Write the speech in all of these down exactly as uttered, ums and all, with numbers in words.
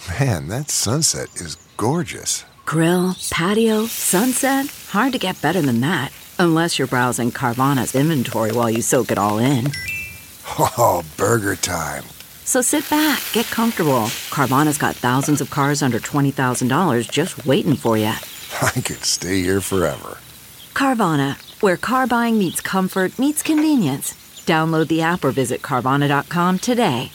Man, that sunset is gorgeous. Grill, patio, sunset. Hard to get better than that. Unless you're browsing Carvana's inventory while you soak it all in. Oh, burger time. So sit back, get comfortable. Carvana's got thousands of cars under twenty thousand dollars just waiting for you. I could stay here forever. Carvana, where car buying meets comfort, meets convenience. Download the app or visit Carvana dot com today.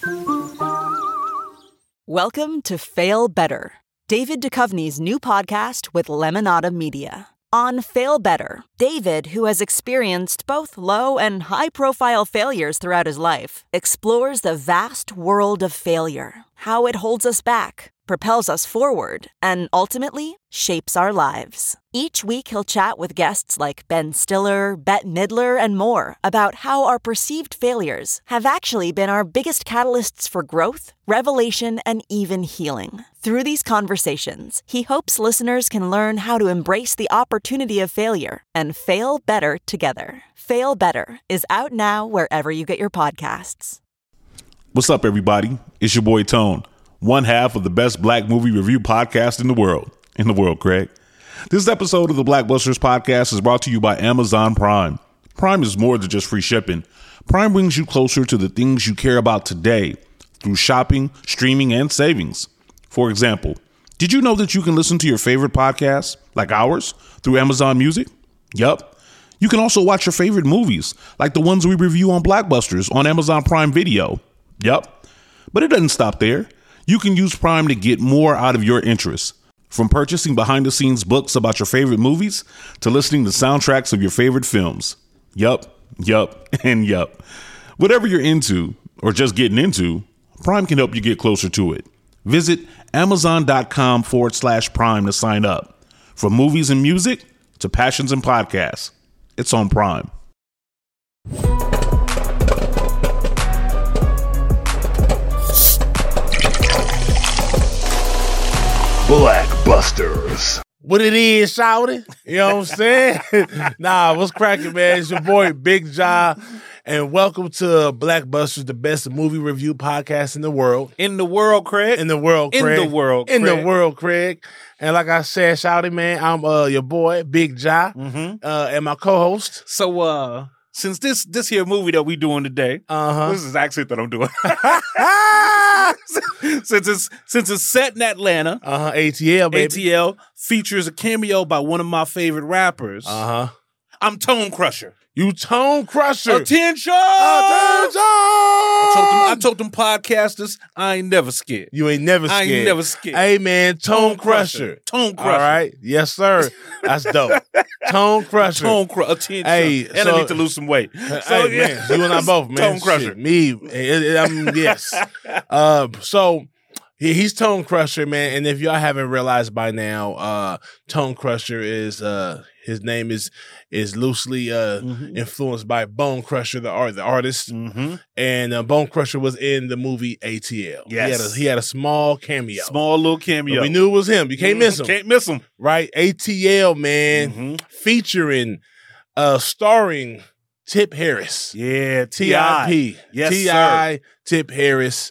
Welcome to Fail Better, David Duchovny's new podcast with Lemonada Media. On Fail Better, David, who has experienced both low and high-profile failures throughout his life, explores the vast world of failure, how it holds us back, propels us forward, and ultimately shapes our lives. Each week he'll chat with guests like Ben Stiller, Bette Midler, and more about how our perceived failures have actually been our biggest catalysts for growth, revelation, and even healing. Through these conversations, he hopes listeners can learn how to embrace the opportunity of failure and fail better together. Fail Better is out now wherever you get your podcasts. What's up, everybody? It's your boy Tone, one half of the best black movie review podcast in the world. In the world, Craig. This episode of the Blackbusters podcast is brought to you by Amazon Prime. Prime is more than just free shipping. Prime brings you closer to the things you care about today through shopping, streaming, and savings. For example, did you know that you can listen to your favorite podcasts, like ours, through Amazon Music? Yup. You can also watch your favorite movies, like the ones we review on Blackbusters on Amazon Prime Video. Yup. But it doesn't stop there. You can use Prime to get more out of your interests. From purchasing behind-the-scenes books about your favorite movies to listening to soundtracks of your favorite films. Yup, yup, and yup. Whatever you're into, or just getting into, Prime can help you get closer to it. Visit amazon.com forward slash Prime to sign up. From movies and music to passions and podcasts, it's on Prime. Blackbusters. What it is, shawty? You know what I'm saying? Nah, what's cracking, man? It's your boy, Big Ja, and welcome to Blackbusters, the best movie review podcast in the world. In the world, Craig. In the world, Craig. In the world, In Craig. the world, Craig. And like I said, shawty, man, I'm uh, your boy, Big Ja, Mm-hmm. uh, and my co-host. So, uh, since this this here movie that we doing today, Uh-huh. this is the accent that I'm doing. since it's since it's set in Atlanta, Uh-huh, A T L, baby. A T L features a cameo by one of my favorite rappers. Uh-huh. I'm Tone Crusher. You Tone Crusher. Attention! Attention! I told them, I told them podcasters, I ain't never scared. You ain't never I scared. ain't never scared. Hey, man, Tone, Crusher. Tone Crusher. All right. Yes, sir. That's dope. Tone Crusher. Tone Crusher. Attention. Hey, and so- I need to lose some weight. So, hey, yeah. man, you and I both, man. Tone Crusher. Shit, me, it, it, I'm, yes. Uh, so he, he's Tone Crusher, man. And if y'all haven't realized by now, uh, Tone Crusher is uh, his name is is loosely uh, Mhm. influenced by Bone Crusher, the art, the artist. Mm-hmm. And uh, Bone Crusher was in the movie A T L. Yes. he had a, he had a small cameo. Small little cameo. We knew it was him. You can't miss him, Can't miss him. right? A T L, man, Mhm. featuring, uh, starring Tip Harris. Yeah, T I P. Yes, T I Tip Harris.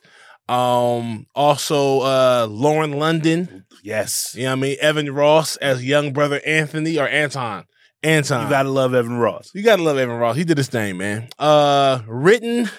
Um, also uh Lauren London. Yes. You know what I mean? Evan Ross as young brother Anthony or Anton. Anton. You gotta love Evan Ross. You gotta love Evan Ross. He did his thing, man. Uh written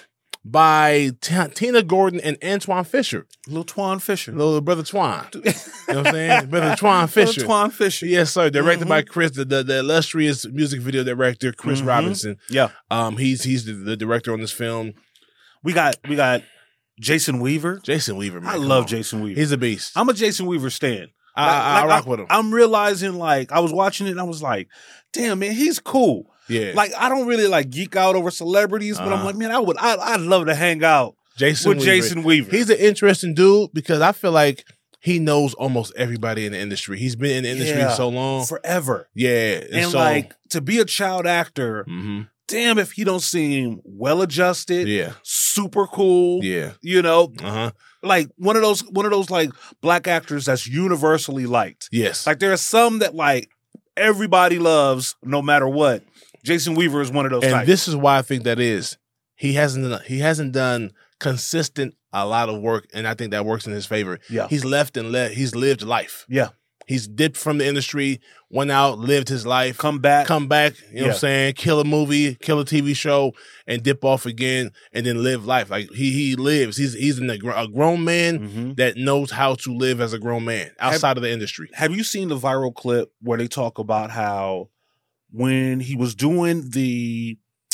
by T- Tina Gordon and Antoine Fisher. Little Twan Fisher. Little brother Twan. You know what I'm saying? Brother Twan Fisher. Little Twan Fisher. Yes, sir. Directed Mhm. by Chris, the, the the illustrious music video director, Chris Mhm. Robinson. Yeah. Um, he's he's the, the director on this film. We got we got Jason Weaver. Jason Weaver, man. I come love on. Jason Weaver. He's a beast. I'm a Jason Weaver stan. I, I, I rock with him. I'm realizing, like, I was watching it and I was like, damn, man, he's cool. yeah. Like, I don't really like geek out over celebrities, but I'm Uh-huh. like, man, I would, I, I'd love to hang out Jason with Weaver. Jason Weaver. He's an interesting dude because I feel like he knows almost everybody in the industry. He's been in the industry Yeah. so long. forever. yeah. And so, like to be a child actor, mhm. damn if he don't seem well adjusted, yeah. super cool. Yeah. You know, Uh-huh. like one of those one of those like black actors that's universally liked. Yes. Like there are some that like everybody loves no matter what. Jason Weaver is one of those and types. this is why I think that is. He hasn't done, he hasn't done consistent, a lot of work, and I think that works in his favor. Yeah. He's left and let he's lived life. Yeah. He's dipped from the industry, went out, lived his life, Come back. come back, you know Yeah. what I'm saying, kill a movie, kill a T V show, and dip off again, and then live life. Like he he lives. He's he's an, a grown man Mhm. that knows how to live as a grown man outside of the industry. Have you seen the viral clip where they talk about how when he was doing the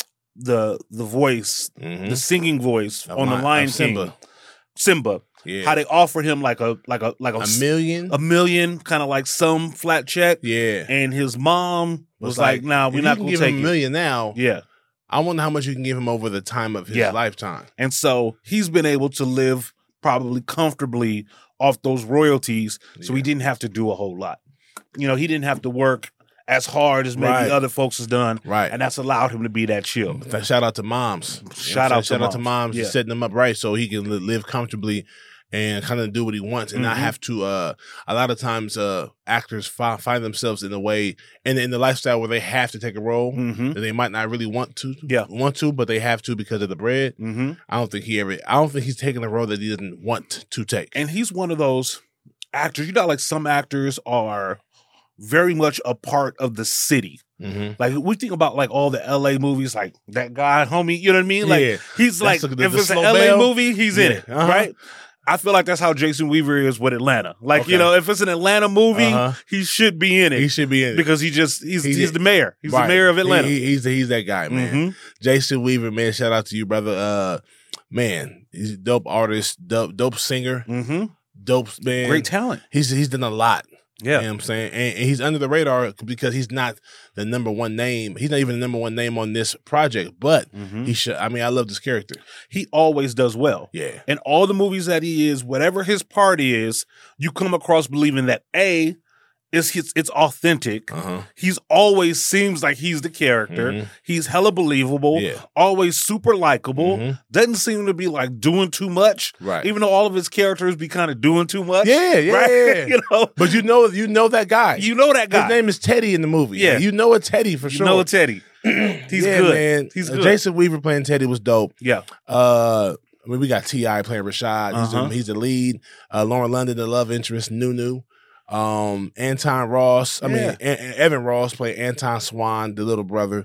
the the voice, Mhm. the singing voice Of on the Lion- Lion of King, Simba. Simba, Yeah. how they offered him like a like a like a, A s- million? a million, kind of like some flat check, yeah. and his mom was, Was like, "Nah, if we're you not can gonna give take him a it." million now. Yeah, I wonder how much you can give him over the time of his Yeah. lifetime. and so he's been able to live probably comfortably off those royalties, so he Yeah. didn't have to do a whole lot. You know, he didn't have to work as hard as maybe Right. other folks has done, Right. and that's allowed him to be that chill. Shout out to moms. You know what I'm Shout saying? out to shout out to moms. moms Yeah. for setting them up right so he can li- live comfortably and kind of do what he wants and not Mhm. have to. Uh, a lot of times, uh, actors fi- find themselves in a way and in the lifestyle where they have to take a role Mm-hmm. that they might not really want to. Yeah. want to, but they have to because of the bread. Mm-hmm. I don't think he ever. I don't think he's taking a role that he doesn't want to take. And he's one of those actors. You know, like some actors are very much a part of the city. mm-hmm. Like we think about like all the L A movies, like that guy, homie. You know what I mean? Like Yeah. he's like, That's the- if the it's an slow L A bell. movie, he's in Yeah. it, Uh-huh. right? I feel like that's how Jason Weaver is with Atlanta. Like you Okay. know, if it's an Atlanta movie, Uh-huh. he should be in it He should be in it because he just he's He- he's the mayor. He's Right. the mayor of Atlanta. He- he- he's he's that guy, man. Mhm. Jason Weaver, man, shout out to you, brother. Uh, man, he's a dope artist, dope, dope singer, Mhm. dope man. Great talent. He's he's done a lot. Yeah. You know what I'm saying? And, and he's under the radar because he's not the number one name. He's not even the number one name on this project, but Mhm. he should. I mean, I love this character. He always does well. Yeah. In all the movies that he is, whatever his part is, you come across believing that A, is his, it's authentic. Uh-huh. He's always seems like he's the character. Mhm. He's hella believable. Yeah. Always super likable. Mhm. Doesn't seem to be like doing too much. Right. Even though all of his characters be kind of doing too much. Yeah, yeah, Right? yeah. you know, But you know, you know that guy. you know that guy. His name is Teddy in the movie. Yeah. you know a Teddy for you sure. know Teddy. He's yeah, good. man. He's Uh, good. Jason Weaver playing Teddy was dope. Yeah. Uh, I mean, we got T I playing Rashad. He's, Uh-huh. the, he's the lead. Uh, Lauren London, the love interest, Nunu. Um, Anton Ross. I mean, Yeah. A- A- Evan Ross played Anton Swan, the little brother.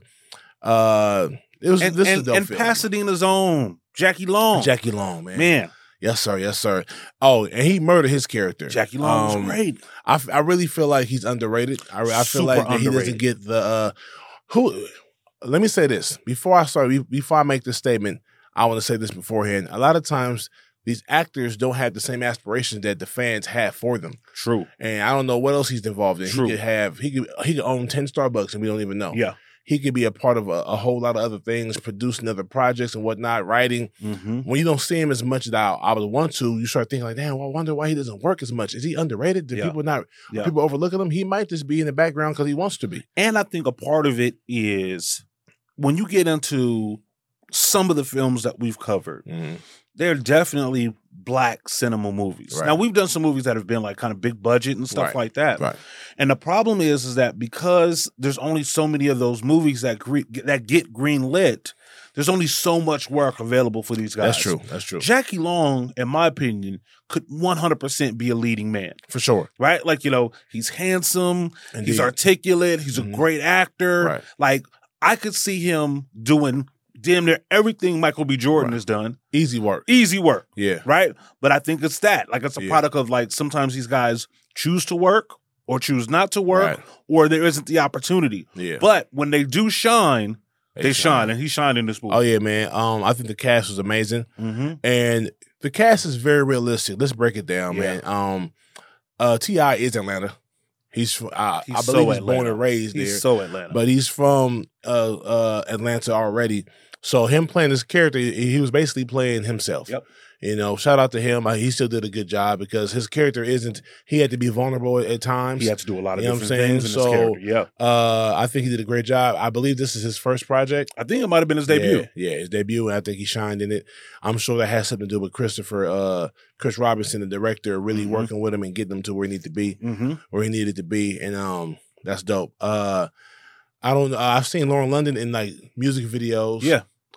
Uh, it was And, this is a and, dope and film. Pasadena's own Jackie Long. Jackie Long, man. Man, Yes, sir. Yes, sir. Oh, and he murdered his character. Jackie Long Um, was great. I, f- I really feel like he's underrated. I, I feel Super like that he doesn't underrated. get the uh, who. Let me say this before I start. be- Before I make this statement, I want to say this beforehand. A lot of times, these actors don't have the same aspirations that the fans have for them, True. and I don't know what else he's involved in. True. He could have he could he could own ten Starbucks, and we don't even know. Yeah. He could be a part of a, a whole lot of other things, producing other projects and whatnot, writing. Mm-hmm. When you don't see him as much as I, I would want to, you start thinking like, damn, well, I wonder why he doesn't work as much. Is he underrated? Do Yeah. people not Yeah. people overlooking him? He might just be in the background because he wants to be. And I think a part of it is when you get into some of the films that we've covered, they're definitely black cinema movies. Right. Now we've done some movies that have been like kind of big budget and stuff Right. like that. Right. And the problem is, is that because there's only so many of those movies that gre- that get green lit, there's only so much work available for these guys. That's true. That's true. Jackie Long, in my opinion, could one hundred percent be a leading man. For sure. Right? Like, you know, he's handsome, Indeed. he's articulate, he's Mhm. a great actor. Right. Like, I could see him doing damn near everything Michael B. Jordan Right. has done. Easy work. Easy work, Yeah. right? But I think it's that. Like, it's a Yeah. product of, like, sometimes these guys choose to work or choose not to work, Right. or there isn't the opportunity. Yeah. But when they do shine, they, They shine. shine. And he shined in this movie. Oh yeah, man. Um, I think the cast was amazing, Mm-hmm. and the cast is very realistic. Let's break it down, Yeah. man. Um, uh, T I is Atlanta. He's, fr- uh, He's I so believe he's Atlanta. born and raised He's there. so Atlanta. But he's from uh, uh, Atlanta already. So him playing this character, he he was basically playing himself. Yep. You know, shout out to him. Uh, He still did a good job because his character isn't. He had to be vulnerable at, at times. he had to do a lot of You know what different I'm saying? things in So, his character. Yeah. Uh, I think he did a great job. I believe this is his first project. I think it might have been his debut. Yeah, yeah, his debut, and I think he shined in it. I'm sure that has something to do with Christopher, uh, Chris Robinson, the director, really Mhm. working with him and getting him to where he needed to be, Mm-hmm. where he needed to be, and um, that's dope. Uh, I don't. Uh, I've seen Lauren London in like music videos. Yeah.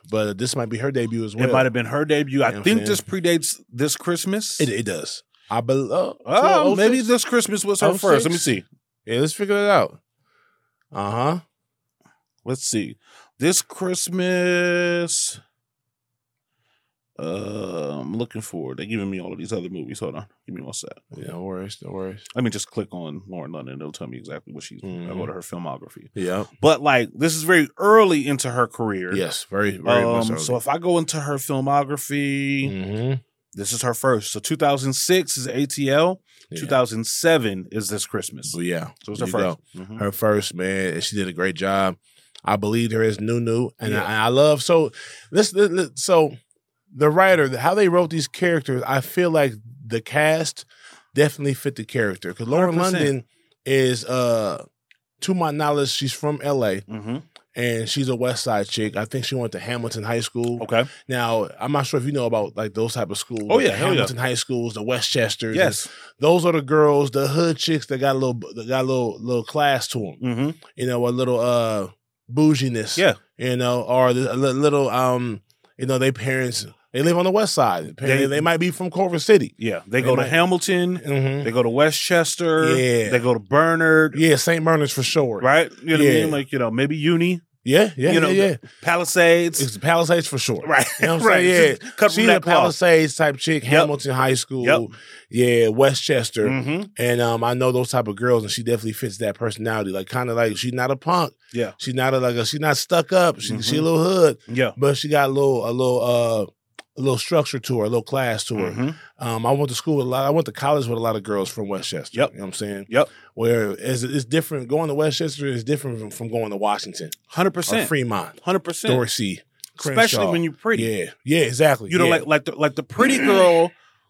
but this might be her debut as well. It might have been her debut. I You know what I'm think saying? this predates this Christmas. It, it does. I believe. Uh, Oh, maybe oh six? this Christmas was her oh first. Let me six? see. Yeah, let's figure it out. Uh huh. Let's see. This Christmas. Uh, I'm looking forward. They're giving me all of these other movies. Hold on. Give me one sec. Yeah, no worries, no worries. Let me just click on Lauren London. It'll tell me exactly what she's. Mhm. I go to her filmography. Yeah. But like, this is very early into her career. Yes, very, very much Um, so. so if I go into her filmography, Mm-hmm. this is her first. So two thousand six is A T L. Yeah. two thousand seven is This Christmas. So yeah, So it's her there you first. go. Mhm. Her first, man, and she did a great job. I believed her as Nunu, and Yeah. I, I love so this. So the writer, how they wrote these characters, I feel like the cast definitely fit the character because Lauren one hundred percent. London is, uh, to my knowledge, she's from L A Mhm. and she's a West Side chick. I think she went to Hamilton High School. Okay. Now, I'm not sure if you know about like those type of schools. Oh, like yeah, the hell yeah. Hamilton High Schools, the Westchesters. Yes. those are the girls, the hood chicks that got a little, that got a little, little class to them. Mm-hmm. You know, a little uh bouginess. Yeah. You know, or the, a li- little um, you know, they parents they live on the West Side. They, They- they might be from Culver City. Yeah. They, They go might- to Hamilton. Mm-hmm. They go to Westchester. Yeah. They go to Bernard. Yeah, Saint Bernard's for sure. Right? You know what I Yeah. mean? Like, you know, maybe Uni. Yeah, yeah, you know, yeah, yeah. Palisades. It's Palisades for sure. Right. You know what I'm Right. saying? Yeah. Just cut from She's that a cloth. Palisades type chick, Hamilton High School. Yep. Yeah, Westchester. Mm-hmm. And um, I know those type of girls, and she definitely fits that personality. Like, kind of like she's not a punk. Yeah. She's not a, like a, she's not stuck up. She she a Mhm. little hood, Yeah. but she got a little a little uh a little structure to her, a little class to her. Mhm. Um, I went to school with a lot. I went to college with a lot of girls from Westchester. Yep. You know what I'm saying? Yep. Where it's, it's different. Going to Westchester is different from, from going to Washington one hundred or percent. Fremont, one hundred percent. Dorsey, Especially Crenshaw. when you're pretty. Yeah, yeah, exactly. You know, yeah. like like the like the pretty girl,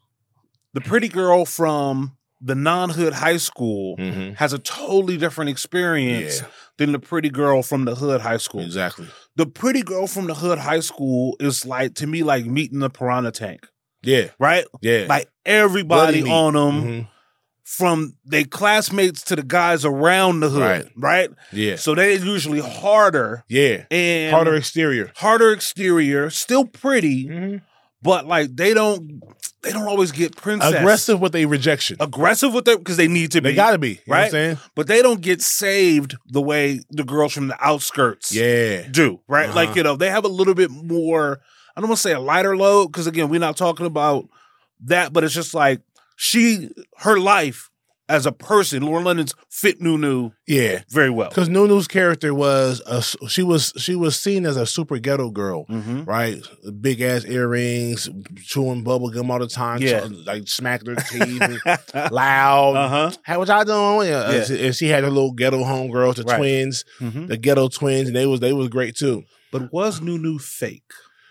the pretty girl from the non-hood high school Mhm. has a totally different experience Yeah. than the pretty girl from the hood high school. Exactly. The pretty girl from the hood high school is like, to me, like meeting the piranha tank, Yeah, right? yeah. Like everybody Bloody meat. on them, Mhm. from their classmates to the guys around the hood, Right. right? Yeah, So they're usually harder yeah. and Harder exterior. harder exterior, still pretty, Mhm. but like they don't they don't always get princess Aggressive with a rejection. aggressive with them because they need to be. They gotta be. You know what I'm right? saying? But they don't get saved the way the girls from the outskirts Yeah. do, right? Uh-huh. Like, you know, they have a little bit more, I don't want to say a lighter load, because again, we're not talking about that, but it's just like she, her life as a person, Lauren London's fit Nunu Yeah. very well. Because Nunu's character was a, she was she was seen as a super ghetto girl, Mm-hmm. right? Big ass earrings, chewing bubble gum all the time, Yeah. so- like smacked her teeth, and loud. Uh huh. Hey, what y'all doing? Yeah. Yeah. And she- And she had her little ghetto homegirls, the Right. twins, Mm-hmm. the ghetto twins, and they was they was great too. But was Nunu fake?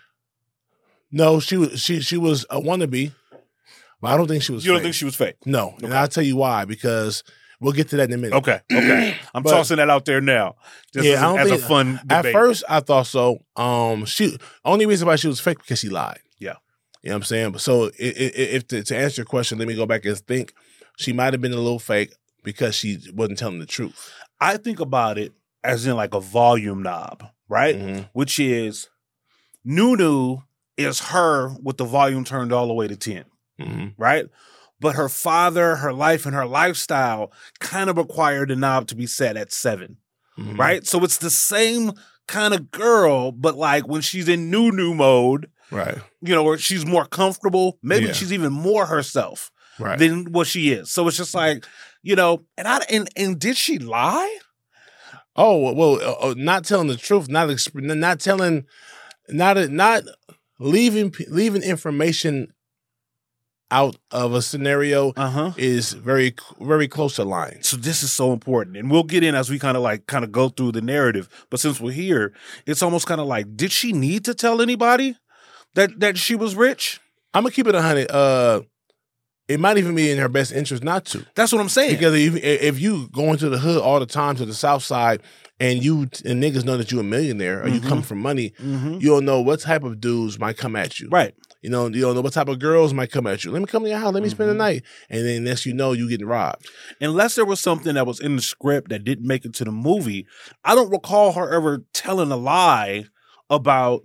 No, she was she she was a wannabe, but I don't think she was. You don't fake. think she was fake? No, and I'll tell you why, because we'll get to that in a minute. Okay, okay. I'm But- tossing that out there now. Just Yeah, as, I don't as a think- fun At debate. first, I thought so. Um, she only reason why she was fake because she lied. Yeah. You know what I'm saying? But so, i- i- if to, to answer your question, let me go back and think. She might have been a little fake because she wasn't telling the truth. I think about it as in like a volume knob, right? Mhm. Which is Nunu is her with the volume turned all the way to ten, Mm-hmm. right? But her father, her life, and her lifestyle kind of required the knob to be set at seven, Mm-hmm. right? So it's the same kind of girl, but like when she's in Nunu mode, Right. you know, where she's more comfortable, maybe Yeah. she's even more herself Right. than what she is. So it's just like, you know, and I and and did she lie? Oh well, uh, uh, not telling the truth, not exp- not telling, not not leaving p- leaving information out of a scenario Uh huh. is very very close to lying. So this is so important, and we'll get in as we kind of like kind of go through the narrative. But since we're here, it's almost kind of like, did she need to tell anybody that that she was rich? I'm gonna keep it a hundred. Uh, it might even be in her best interest not to, That's what I'm saying. because if, if you go into the hood all the time to the South Side, and you and niggas know that you're a millionaire or you Mhm. come from money, Mhm. you don't know what type of dudes might come at you. Right. You know, you don't know what type of girls might come at you. Let me come to your house. Let me spend the Mhm. night, and then next you know, you getting robbed. Unless there was something that was in the script that didn't make it to the movie, I don't recall her ever telling a lie about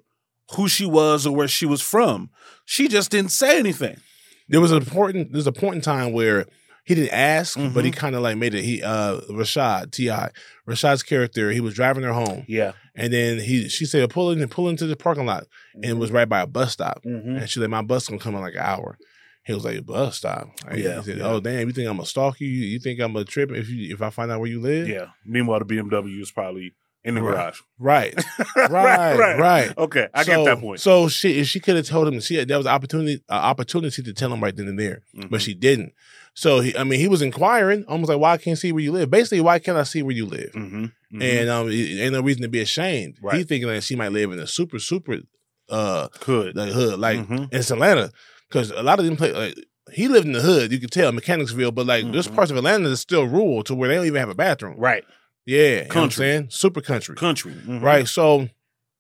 who she was or where she was from. She just didn't say anything. There was an important. There's a point in time where he didn't ask, Mm-hmm. but he kind of like made it. He uh Rashad T I Rashad's character. He was driving her home, Yeah. and then he she said pull in pull into the parking lot, and it was right by a bus stop. Mm-hmm. And she's like, my bus gonna come in like an hour. He was like, bus stop. Like, Yeah, he said, yeah. oh damn, you think I'm gonna stalk you? You think I'm gonna trip if you if I find out where you live? Yeah. Meanwhile, the B M W is probably in the Right. garage. Right, right, right. Okay, I so, get that point. So she she could have told him. She there was opportunity uh, opportunity to tell him right then and there, Mm-hmm. but she didn't. So he, I mean, he was inquiring, almost like, why I can't see where you live? Basically, why can't I see where you live? Mm-hmm. Mm-hmm. And um, it, ain't no reason to be ashamed. Right. He thinking that she might live in a super super uh Could. like hood, like Mhm. in Atlanta, because a lot of them play like. He lived in the hood, you could tell, Mechanicsville, but like there's Mhm. parts of Atlanta that's still rural to where they don't even have a bathroom. Right. Yeah, you know what I'm Country. saying? Super country. Country. Mhm. Right. So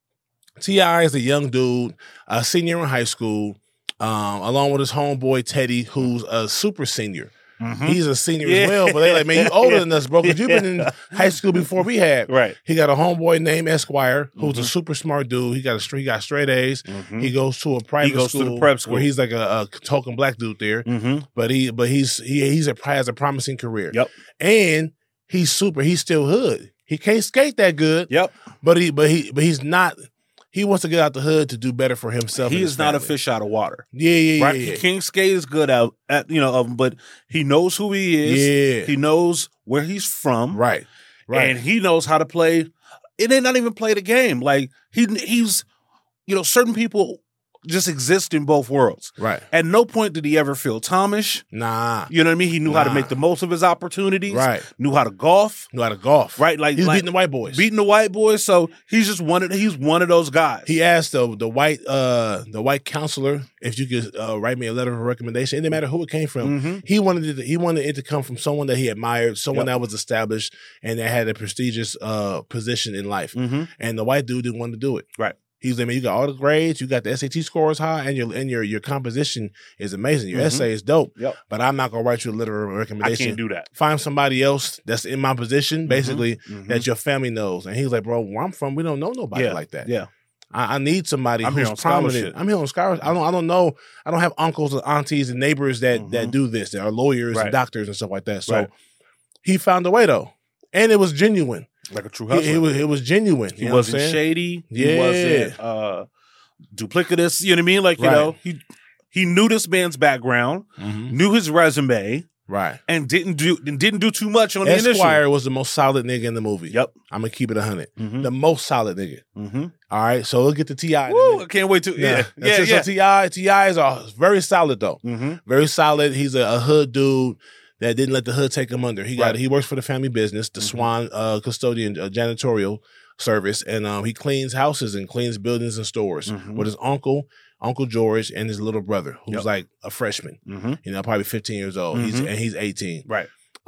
T I is a young dude, a senior in high school, um, along with his homeboy Teddy, who's a super senior. Mhm. He's a senior Yeah. as well, but they like, man, you older than us, bro, because you've been in high school before we had. Right. He got a homeboy named Esquire, who's Mhm. a super smart dude. He got a straight, he got straight A's. Mhm. He goes to a private goes to school, the prep school. where he's like a, a token black dude there, Mhm. but he, but he's he he's a has a promising career. Yep. And he's super. He's still hood. He can't skate that good. Yep. But he, but he, but he's not. He wants to get out the hood to do better for himself. He and is his not a family. fish out of water. Yeah, yeah, Right. yeah, He can't skate as good out at you know, um, but he knows who he is. Yeah. He knows where he's from. yeah. Right, right. And he knows how to play. It ain't not even play the game. Like he he's you know, certain people just exist in both worlds. right. At no point did he ever feel Thomish. Nah. You know what I mean? He knew how to Nah. make the most of his opportunities. Right. Knew how to golf. Knew how to golf. Right. Like He's like, beating the white boys. beating the white boys. So he's just one of he's one of those guys. He asked the the white uh the white counselor if you could uh, write me a letter of recommendation. It didn't matter who it came from. Mhm. He wanted it. To, he wanted it to come from someone that he admired, someone Yep. that was established and that had a prestigious uh position in life. Mhm. And the white dude didn't want to do it. Right. He's like, man, you got all the grades, you got the S A T scores high, and your and your your composition is amazing. Your Mhm. essay is dope. Yep. But I'm not gonna write you a letter of I recommendation. can't do that. Find somebody else that's in my position, basically, Mhm. that your family knows. And he's like, bro, where I'm from, we don't know nobody Yeah. like that. Yeah. I, I need somebody I'm here who's on prominent. scholarship. I'm here on scholarship. I don't. I don't know. I don't have uncles and aunties and neighbors that that Mhm. do this. That are lawyers Right. and doctors and stuff like that. So Right. he found a way though, and it was genuine. Like a true It, hustler. it was. It was genuine. He You know what I'm wasn't saying? shady. Yeah. He wasn't uh, duplicitous. You know what I mean? Like, you Right. know, he he knew this man's background, Mhm. knew his resume, Right. and didn't do and didn't do too much on the initial. Esquire was the most solid nigga in the movie. Yep. I'm gonna keep it a hundred. Mhm. The most solid nigga. Mm-hmm. All right. So we'll get to T I. Woo, I can't wait to yeah yeah. yeah yeah. So T I T I is a, very solid though. Mm-hmm. Very solid. He's a, a hood dude that didn't let the hood take him under. He got Right. he works for the family business, the Mhm. Swan uh, Custodian uh, Janitorial Service, and um, he cleans houses and cleans buildings and stores Mhm. with his uncle, Uncle George, and his little brother, who's Yep. like a freshman. Mm-hmm. You know, probably fifteen years old. He's Mhm. and he's eighteen. Right.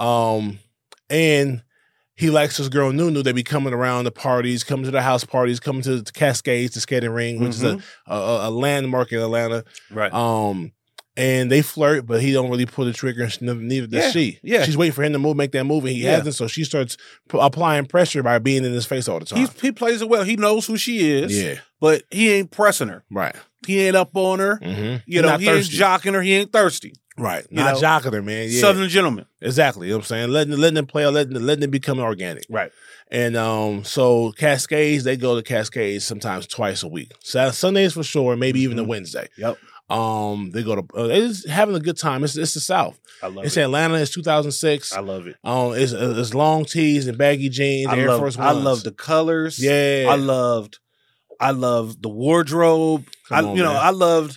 Um, and he likes his girl Nunu. They be coming around the parties, coming to the house parties, coming to the Cascades, the skating ring, which is a, a a landmark in Atlanta. Right. Um, and they flirt, but he don't really pull the trigger. And neither, neither does Yeah, she. yeah. She's waiting for him to move, make that move, and he Yeah. hasn't. So she starts p- applying pressure by being in his face all the time. He's, he plays it well. He knows who she is. yeah, But he ain't pressing her. right. He ain't up on her. Mm-hmm. You know, he ain't jocking her. He ain't thirsty. Right. you Not know. jocking her, man. Yeah. Southern gentleman. Exactly. You know what I'm saying? Letting letting them play, letting letting it become organic. Right. And um, so Cascades, they go to Cascades sometimes twice a week. So Sundays for sure, maybe even a Mhm. Wednesday. Yep. Um, they go to uh, they're just having a good time. It's it's the South. I love It's it. Atlanta. It's two thousand six. I love it. Um, it's, it's long tees and baggy jeans, I Air love, Force I Ones. love the colors. Yeah. I loved I loved the wardrobe. Come I on, you know, man. I loved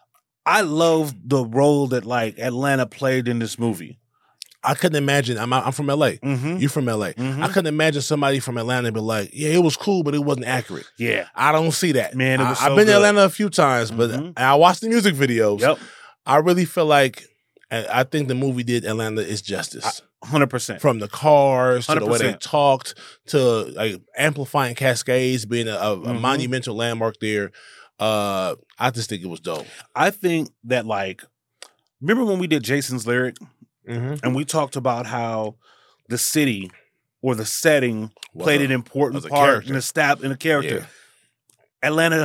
I loved the role that like Atlanta played in this movie. I couldn't imagine. I'm I'm from L A. Mm-hmm. You're from L A. Mhm. I couldn't imagine somebody from Atlanta be like, yeah, it was cool, but it wasn't accurate. Yeah. I don't see that. Man, it was I, I've so been to good. Atlanta a few times, but Mhm. and I watched the music videos. Yep. I really feel like and I think the movie did Atlanta its justice. one hundred percent. From the cars to the way they one hundred percent. talked to like amplifying Cascades being a, a, a Mhm. monumental landmark there. Uh, I just think it was dope. I think that like remember when we did Jason's Lyric Mm-hmm. and we talked about how the city or the setting Was played a- an important was a part character. in the stab in the character. Atlanta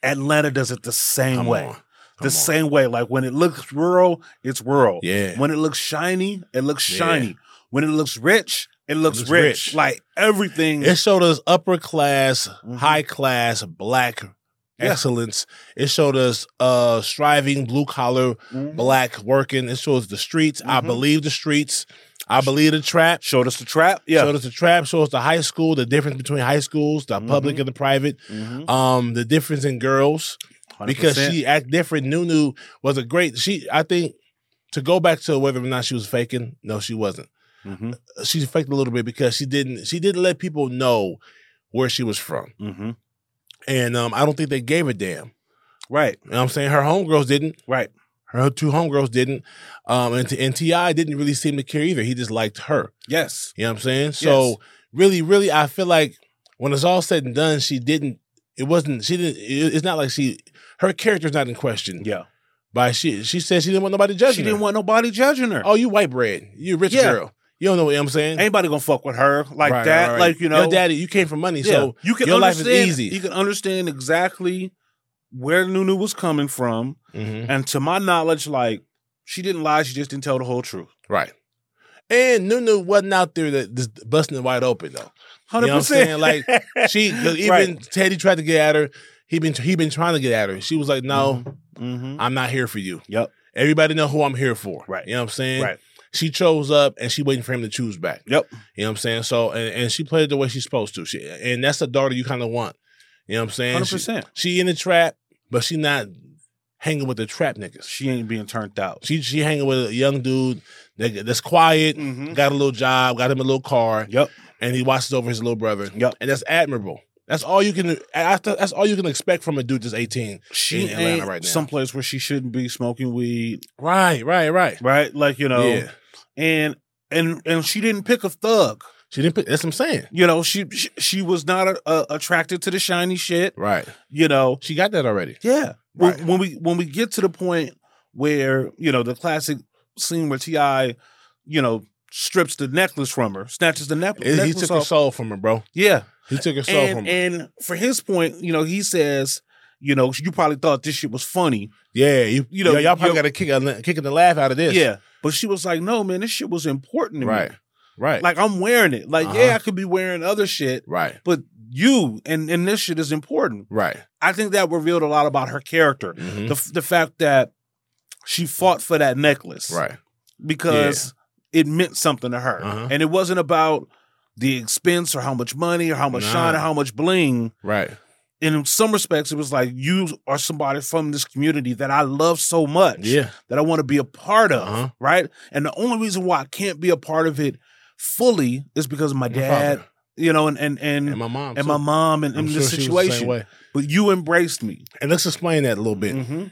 Atlanta does it the same Come way. on. The same way. Like when it looks rural, it's rural. Yeah. When it looks shiny, it looks Yeah. shiny. When it looks rich, it looks, looks rich. rich. Like everything. It showed us upper class, Mhm. high class, black Yeah. excellence. It showed us uh striving, blue collar, Mhm. black working. It shows the streets. I Mhm. believe the streets. I believe the trap. Showed us the trap. Yeah. Showed us the trap. Showed us the high school. The difference between high schools, the public Mhm. and the private. Mhm. Um, the difference in girls. one hundred Because percent. she act different. Nunu was a great. She, I think, to go back to whether or not she was faking. No, she wasn't. Mhm. She faked a little bit because she didn't. She didn't let people know where she was from, Mhm. and um, I don't think they gave a damn. Right. You know what I'm saying? Her homegirls didn't. Right. Her two homegirls didn't. Um, and, and T I didn't really seem to care either. He just liked her. Yes. You know what I'm saying? So Yes. really, really, I feel like when it's all said and done, she didn't. It wasn't. She didn't. it- It's not like she. Her character's not in question. Yeah. By she, she said she didn't want nobody judging She her. didn't want nobody judging her. Oh, you white bread. You a rich Yeah. girl. You don't know what I'm saying? Anybody gonna fuck with her like Right, that? right, right. Like, you know. Your daddy, you came from money, Yeah. so you can your life is understand, easy. You can understand exactly where Nunu was coming from. Mhm. And to my knowledge, like, she didn't lie, she just didn't tell the whole truth. Right. And Nunu wasn't out there that just busting it wide open though. Hundred You know what I'm saying? percent. Like she, 'cause even Right. Teddy tried to get at her. He been he been trying to get at her. She was like, "No, Mm-hmm. I'm not here for you. Yep. Everybody know who I'm here for." Right. You know what I'm saying? Right. She chose up, and she waiting for him to choose back. Yep. You know what I'm saying? So, and, and she played it the way she's supposed to. She, and that's the daughter you kind of want. You know what I'm saying? Hundred She, percent. she in the trap, but she not hanging with the trap niggas. She ain't being turned out. She she hanging with a young dude that, that's quiet, Mhm. got a little job, got him a little car, Yep. and he watches over his little brother. Yep. And that's admirable. That's all you can. That's that's all you can expect from a dude that's eighteen. She in Atlanta ain't right now. someplace where she shouldn't be smoking weed, Right, right, right. right? Like, you know, Yeah. and and and she didn't pick a thug. She didn't. Pick, that's what I'm saying. You know, she she, she was not a, a, attracted to the shiny shit. Right. You know, She got that already. yeah. Right. When, when we when we get to the point where, you know, the classic scene where T I, you know, strips the necklace from her, snatches the neck- necklace. He took her off. soul from her, bro. Yeah. He took her soul from And, her. and for his point, you know, he says, you know, you probably thought this shit was funny. Yeah, you, you you know, know, y'all probably yo- got a kick, a kicking the laugh out of this. Yeah. But she was like, no, man, this shit was important to Right. me. Right. Like, I'm wearing it. Like, Uh-huh. yeah, I could be wearing other shit, right. but you and, and this shit is important. Right. I think that revealed a lot about her character. Mhm. The the fact that she fought for that necklace. Right. Because it meant something to her. Uh-huh. And it wasn't about the expense or how much money or how much Nah. shine or how much bling. Right. And in some respects, it was like, you are somebody from this community that I love so much. Yeah. That I want to be a part of. Uh-huh. Right. And the only reason why I can't be a part of it fully is because of my My dad, father. you know, and and and, And my mom. and too. my mom and, I'm and sure the she was the same situation. way. But you embraced me. And let's explain that a little bit. Mm-hmm.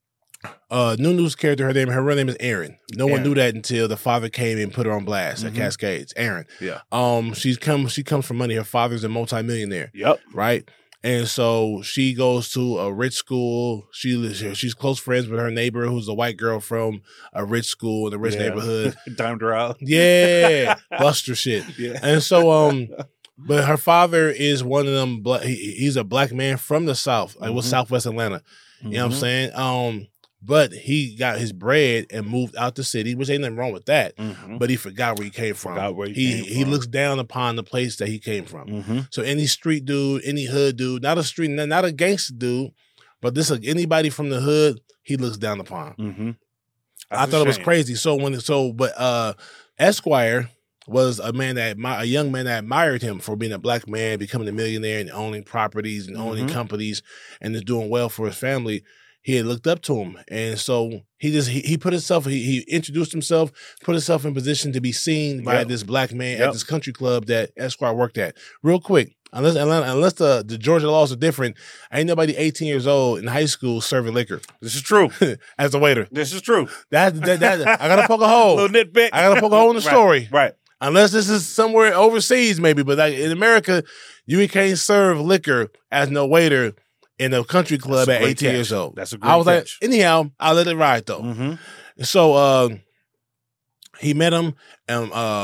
Uh, Nunu's character, her name, her real name is Erin. No one Erin. knew that until the father came and put her on blast Mhm. at Cascades. Erin. Yeah. Um, she's come. She comes from money. Her father's a multimillionaire. Yep. Right. And so she goes to a rich school. She lives here. She's close friends with her neighbor, who's a white girl from a rich school in a rich Yeah. neighborhood. Dimed her out. Yeah, Buster shit. Yeah. And so, um, but her father is one of them. Bla- he, he's a black man from the South, like with Mhm. Southwest Atlanta. You know what I'm Mhm. saying? Um, but he got his bread and moved out the city, which ain't nothing wrong with that. Mhm. But he forgot where he came from. Forgot where he he came he from. looks down upon the place that he came from. Mm-hmm. So any street dude, any hood dude, not a street, not not a gangster dude, but this anybody from the hood, he looks down upon. Mm-hmm. I thought it was crazy. So when so, but uh, Esquire was a man that admi- a young man that admired him for being a black man, becoming a millionaire, and owning properties and owning Mhm. companies, and is doing well for his family. He had looked up to him, and so he just he, he put himself he, he introduced himself, put himself in position to be seen by Yep. this black man Yep. at this country club that Esquire worked at. Real quick, unless unless the, the Georgia laws are different, ain't nobody eighteen years old in high school serving liquor This is true. as a waiter. This is true. That that, that I gotta poke a hole. Little nitpick. I gotta poke a hole in the Right, story. Right. Unless this is somewhere overseas, maybe, but like in America, you can't serve liquor as no waiter in a country club That's a at great eighteen catch. years old. That's a great I was catch. like, anyhow, I'll let it ride though. Mm-hmm. So uh, he met him, and uh,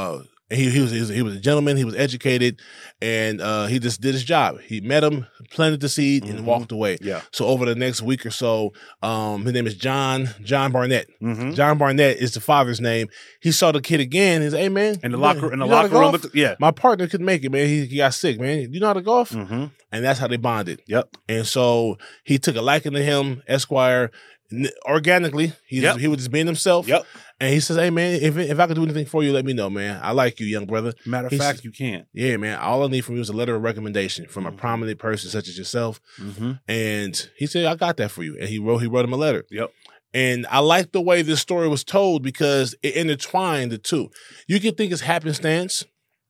And he, he was he was he was a gentleman. He was educated, and uh, he just did his job. He met him, planted the seed, and Mhm. walked away. Yeah. So over the next week or so, um, his name is John John Barnett. Mhm. John Barnett is the father's name. He saw the kid again. He's like, hey man, In the you locker know- in the you know how to locker room. golf? with the- yeah. My partner couldn't make it, man. He, he got sick, man. You know how to golf? Mm-hmm. And that's how they bonded. Yep. And so he took a liking to him, Esquire, n- organically. He Yep. he was just being himself. Yep. And he says, hey man, if if I could do anything for you, let me know, man. I like you, young brother. Matter of He's- fact, you can't. Yeah, man. All I need from you is a letter of recommendation from Mm-hmm. a prominent person such as yourself. Mm-hmm. And he said, I got that for you. And he wrote he wrote him a letter. Yep. And I like the way this story was told because it intertwined the two. You can think it's happenstance,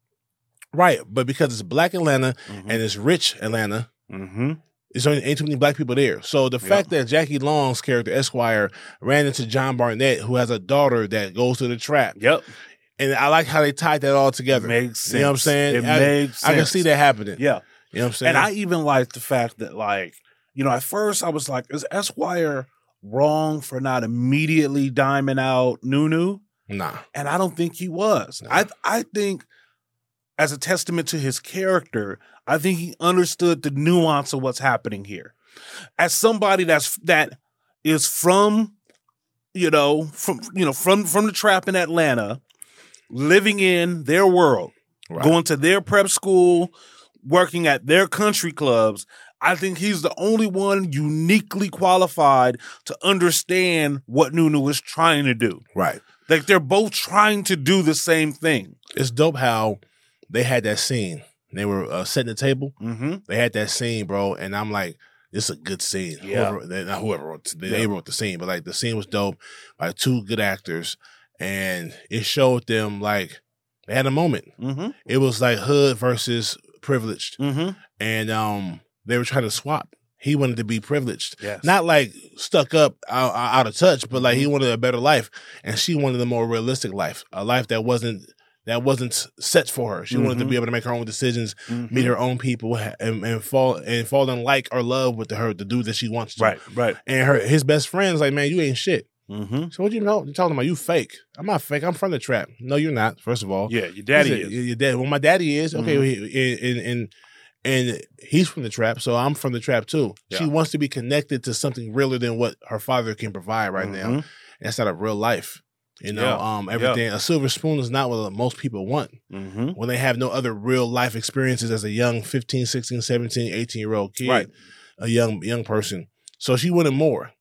right? But because it's Black Atlanta Mhm. and it's rich Atlanta, Mm-hmm. there's only ain't too many black people there. So the fact that Jackie Long's character Esquire ran into John Barnett, who has a daughter that goes to the trap, Yep. and I like how they tied that all together. Makes sense. You know what I'm saying? It I, makes I can sense. see that happening. Yeah. You know what I'm saying? And I even like the fact that, like, you know, at first I was like, is Esquire wrong for not immediately diming out Nunu? nah. And I don't think he was. No. I I think as a testament to his character, I think he understood the nuance of what's happening here. As somebody that's that is from, you know, from you know, from from the trap in Atlanta, living in their world, Right. going to their prep school, working at their country clubs, I think he's the only one uniquely qualified to understand what Nunu is trying to do. Right. Like they're both trying to do the same thing. It's dope how they had that scene. They were uh, setting the table. Mm-hmm. They had that scene, bro, and I'm like, this is a good scene. Yeah. Whoever, they, not whoever wrote, they, Yeah. they wrote the scene, but like the scene was dope by two good actors, and it showed them like they had a moment. Mm-hmm. It was like hood versus privileged, Mm-hmm. and um, they were trying to swap. He wanted to be privileged, Yes. not like stuck up, out, out of touch, but like he Mm-hmm. wanted a better life, and she wanted a more realistic life, a life that wasn't that wasn't set for her. She wanted to Mhm. be able to make her own decisions, Mhm. meet her own people, ha- and, and fall and fall in like or love with her the dude that she wants to. Right, right. And her his best friend's like, man, you ain't shit. Mm-hmm. So what you know? You're talking about you fake. I'm not fake. I'm from the trap. No, you're not. First of all, Yeah, your daddy He said, is. Your dad. Well, my daddy is okay, Mhm. he- and, and and he's from the trap, so I'm from the trap too. She Yeah. wants to be connected to something realer than what her father can provide right now. Mhm. That's not a real life. You know, Yeah. um, everything. A silver spoon is not what most people want Mm-hmm. when they have no other real life experiences as a young fifteen, sixteen, seventeen, eighteen year old kid, Right. a young young person. So she wanted more.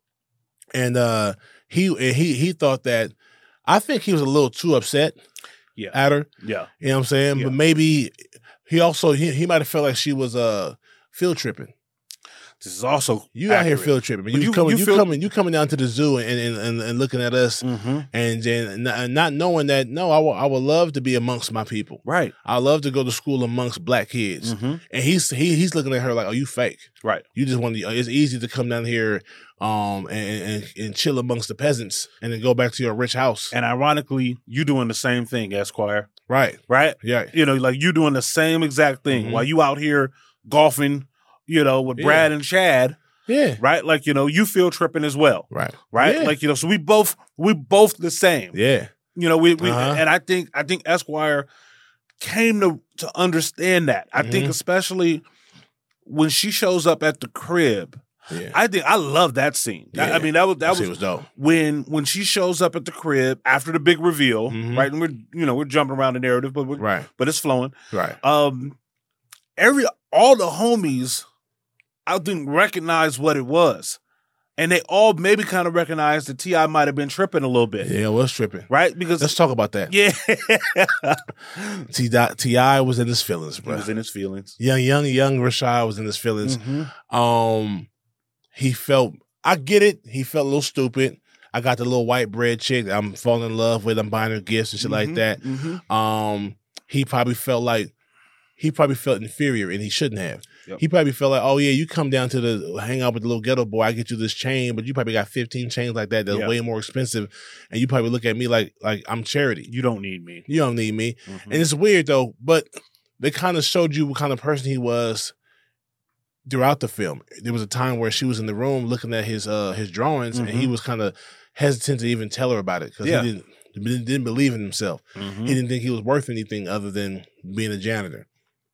And uh he and he he thought that I think he was a little too upset Yeah. at her. Yeah. You know what I'm saying? Yeah. But maybe he also he, he might have felt like she was uh field tripping. This is also You out here accurate. field tripping, but But you, you- coming you you, feel- coming you coming down to the zoo and and, and, and looking at us Mm-hmm. and then n- not knowing that no, I will I would love to be amongst my people. Right. I love to go to school amongst black kids. Mm-hmm. And he's he, he's looking at her like, "Oh, you fake. Right. You just want to. It's easy to come down here, um, and, and and chill amongst the peasants, and then go back to your rich house." And ironically, you doing the same thing, Esquire. Right. Right? Yeah. You know, like you doing the same exact thing Mhm. while you out here golfing, you know, with Yeah. Brad and Chad, Yeah. right? Like, you know, you feel tripping as well. Right. Right? Yeah. Like, you know, so we both we both the same. Yeah. You know, we, we Uh-huh. and I think I think Esquire came to to understand that. I think Mhm. especially when she shows up at the crib. Yeah. I think I love that scene. I- Yeah. I mean, that was that That was, shit was dope. when when she shows up at the crib after the big reveal, Mhm. right? And we're you know we're jumping around the narrative, but we're, Right. but it's flowing. Right. Um, every all the homies, I think, recognize what it was, and they all maybe kind of recognize that T I might have been tripping a little bit, Yeah. It was tripping. right? Because Let's talk about that. yeah, T. T I was in his feelings, he bro. was in his feelings. Young, young, young Rashad was in his feelings. Mhm. Um, he felt. I get it. He felt a little stupid. I got the little white bread chick that I'm falling in love with. I'm buying her gifts and shit like Mhm. that. Mhm. Um, he probably felt like he probably felt inferior, and he shouldn't have. Yep. He probably felt like, oh yeah, you come down to the hang out with the little ghetto boy, I get you this chain, but you probably got fifteen chains like that that's Yeah. way more expensive, and you probably look at me like like I'm charity. You don't need me. You don't need me, Mhm. and it's weird though. But they kind of showed you what kind of person he was throughout the film. There was a time where she was in the room looking at his uh his drawings, and he Mhm. was kind of hesitant to even tell her about it because Yeah. he didn't Didn't, didn't believe in himself. Mhm. He didn't think he was worth anything other than being a janitor.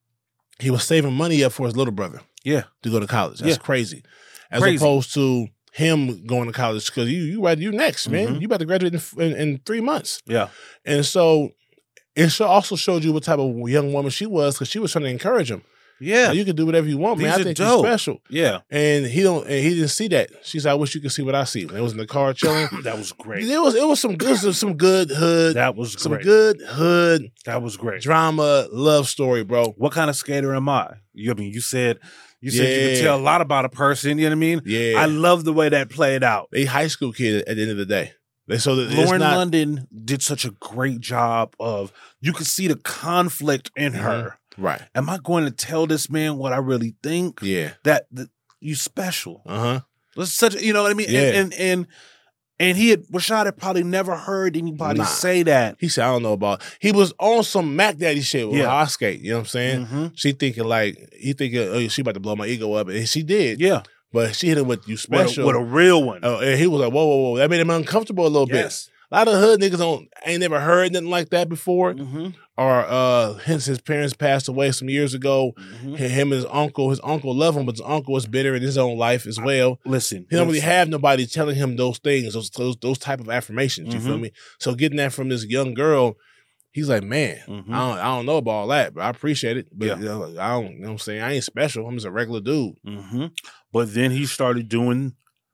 He was saving money up for his little brother Yeah. to go to college. That's Yeah. crazy. As Crazy. opposed to him going to college because you you you next, man. Mhm. You about to graduate in, in, in three months. Yeah. And so it sho- also showed you what type of young woman she was because she was trying to encourage him. Yeah. Like, you can do whatever you want, man. These I are think dope. you're special. Yeah. And he don't. And he didn't see that. She said, "I wish you could see what I see." When it was in the car chilling, That was great. it was it was some good some good hood, That was some great. good hood That was great. drama love story, bro. What kind of skater am I? You I mean you said you said you Yeah. could tell a lot about a person, you know what I mean? Yeah, I love the way that played out. they high school kid at the end of the day. They so that it's Lauren not, London did such a great job of you could see the conflict in her. right. Am I going to tell this man what I really think? Yeah. That, that you special. Uh huh. It's such a- you know what I mean? Yeah. And, and and and he had Rashad had probably never heard anybody Nah. say that. He said, "I don't know about." He was on some Mac Daddy shit with Yeah. how I skate. You know what I'm saying? Mhm. She thinking like he thinking, "Oh, she about to blow my ego up," and she did. Yeah. But she hit him with "you With a, special." with a real one. Oh, and he was like, "Whoa, whoa, whoa!" That made him uncomfortable a little Yes. bit. A lot of hood niggas don't ain't never heard nothing like that before. Mhm. Or uh, hence his parents passed away some years ago. Mhm. Him and his uncle, his uncle loved him, but his uncle was bitter in his own life as well. Listen. He don't really listen. have nobody telling him those things, those those, those type of affirmations. You feel Mhm. me? So getting that from this young girl, he's like, man, Mhm. I don't I don't know about all that, but I appreciate it. But Yeah. you know, like, I don't, you know what I'm saying? I ain't special. I'm just a regular dude. hmm But then he started doing,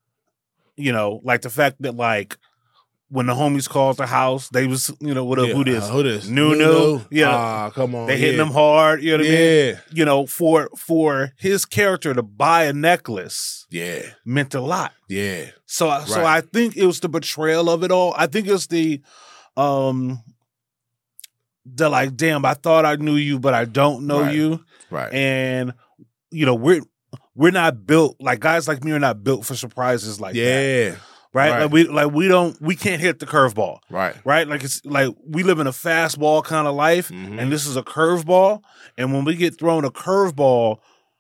you know, like the fact that like when the homies called the house, they was, you know, what up, Yeah, who this? uh, who this? Nunu. Yeah. Ah, come on. They hitting yeah. him hard, you know what I mean? Yeah. You know, for for his character to buy a necklace Yeah. meant a lot. Yeah. So I so Right. I think it was the betrayal of it all. I think it's the um the like, damn, I thought I knew you, but I don't know Right. you. Right. And you know, we're we're not built like guys like me are not built for surprises like that. yeah. Right? Right. Like we like we don't we can't hit the curveball. Right. Right? Like it's like we live in a fastball kind of life, Mhm. and this is a curveball. And when we get thrown a curveball,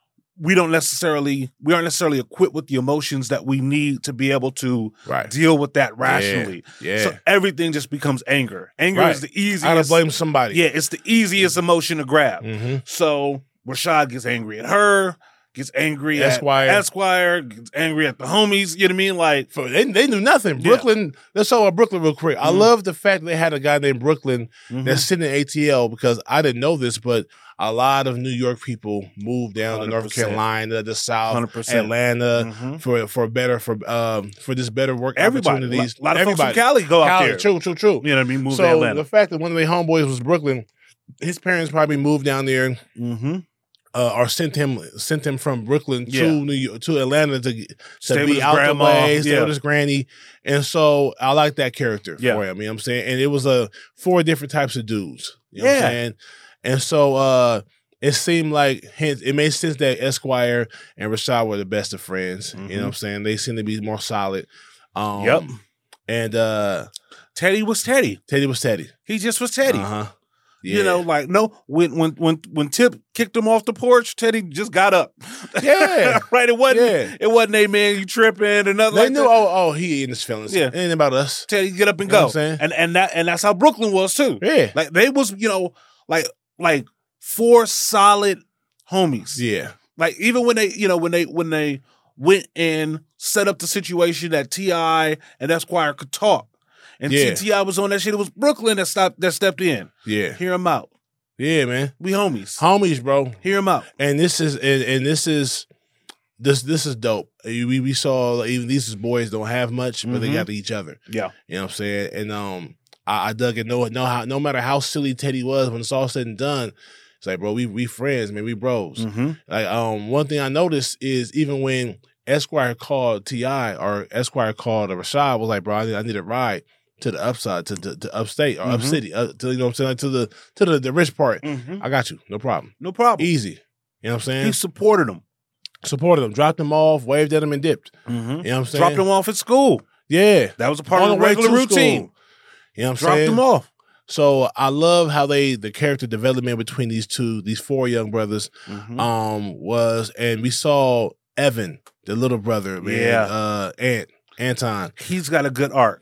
we don't necessarily we aren't necessarily equipped with the emotions that we need to be able to Right. deal with that rationally. Yeah. So everything just becomes anger. Anger Right. is the I gotta easiest. blame somebody. Yeah, it's the easiest emotion to grab. Mm-hmm. So Rashad gets angry at her, gets angry Esquire. at Esquire, gets angry at the homies. You know what I mean? Like, For, they, they knew nothing. Yeah. Brooklyn, let's talk about Brooklyn real quick. I Mhm. love the fact that they had a guy named Brooklyn mhm. that's sitting in A T L because I didn't know this, but a lot of New York people moved down to North one hundred percent. Carolina, the South, one hundred percent. Atlanta Mhm. for for better for um for this better work everybody, opportunities. a lot of Everybody. folks from Cali go out Cali, there. True, true, true. You know what I mean? Move to So Atlanta. the fact that one of their homeboys was Brooklyn, his parents probably moved down there mm-hmm. uh, or sent him sent him from Brooklyn Yeah. to New York to Atlanta to, to Stay with be his out grandma. the way, stay Yeah. with his granny. And so I like that character Yeah. for him. You know what I'm saying? And it was a four different types of dudes. You know what I'm Yeah. saying? And so uh it seemed like hence it made sense that Esquire and Rashad were the best of friends. You know what I'm saying? They seem to be more solid. Um Yep. And uh Teddy was Teddy. Teddy was Teddy. He just was Teddy. Uh-huh. You know, like no, when when when when Tip kicked him off the porch, Teddy just got up. Yeah. right. It wasn't. Yeah. It wasn't. Hey man, you tripping or nothing They like knew, that. oh, oh, he in his feelings. Yeah. It ain't about us. Teddy, get up and You know go. what I'm saying? And and that and that's how Brooklyn was too. Yeah. Like they was, you know, like like four solid homies. Yeah. Like even when they, you know, when they when they went and set up the situation that T I and Esquire could talk, and Yeah. T I was on that shit. It was Brooklyn that stopped that stepped in. Yeah. Hear him out. Yeah, man. We homies. Homies, bro. Hear him out. And this is and, and this is this this is dope. We we saw like, even these boys don't have much, but they Mhm. got each other. Yeah. You know what I'm saying? And um I, I dug it know know how no matter how silly Teddy was when it's all said and done, it's like, bro, we we friends, man, we bros. Mm-hmm. Like um one thing I noticed is even when Esquire called T I or Esquire called Rashad was like, bro, I need, I need a ride to the upside, to to, to upstate or Mhm. upcity, uh, to you know what I'm saying, like, to the to the, the rich part. Mm-hmm. I got you, no problem. No problem. Easy. You know what I'm saying? He supported him. Supported them, dropped them off, waved at them, and dipped. Mm-hmm. You know what I'm saying? Dropped him off at school. Yeah. That was a part On of the the way regular to routine. school. You know what I'm Dropped saying? him off. So I love how they the character development between these two, these four young brothers, Mhm. um, was, and we saw Evan, the little brother, man, Yeah. uh, Ant, Anton. He's got a good arc.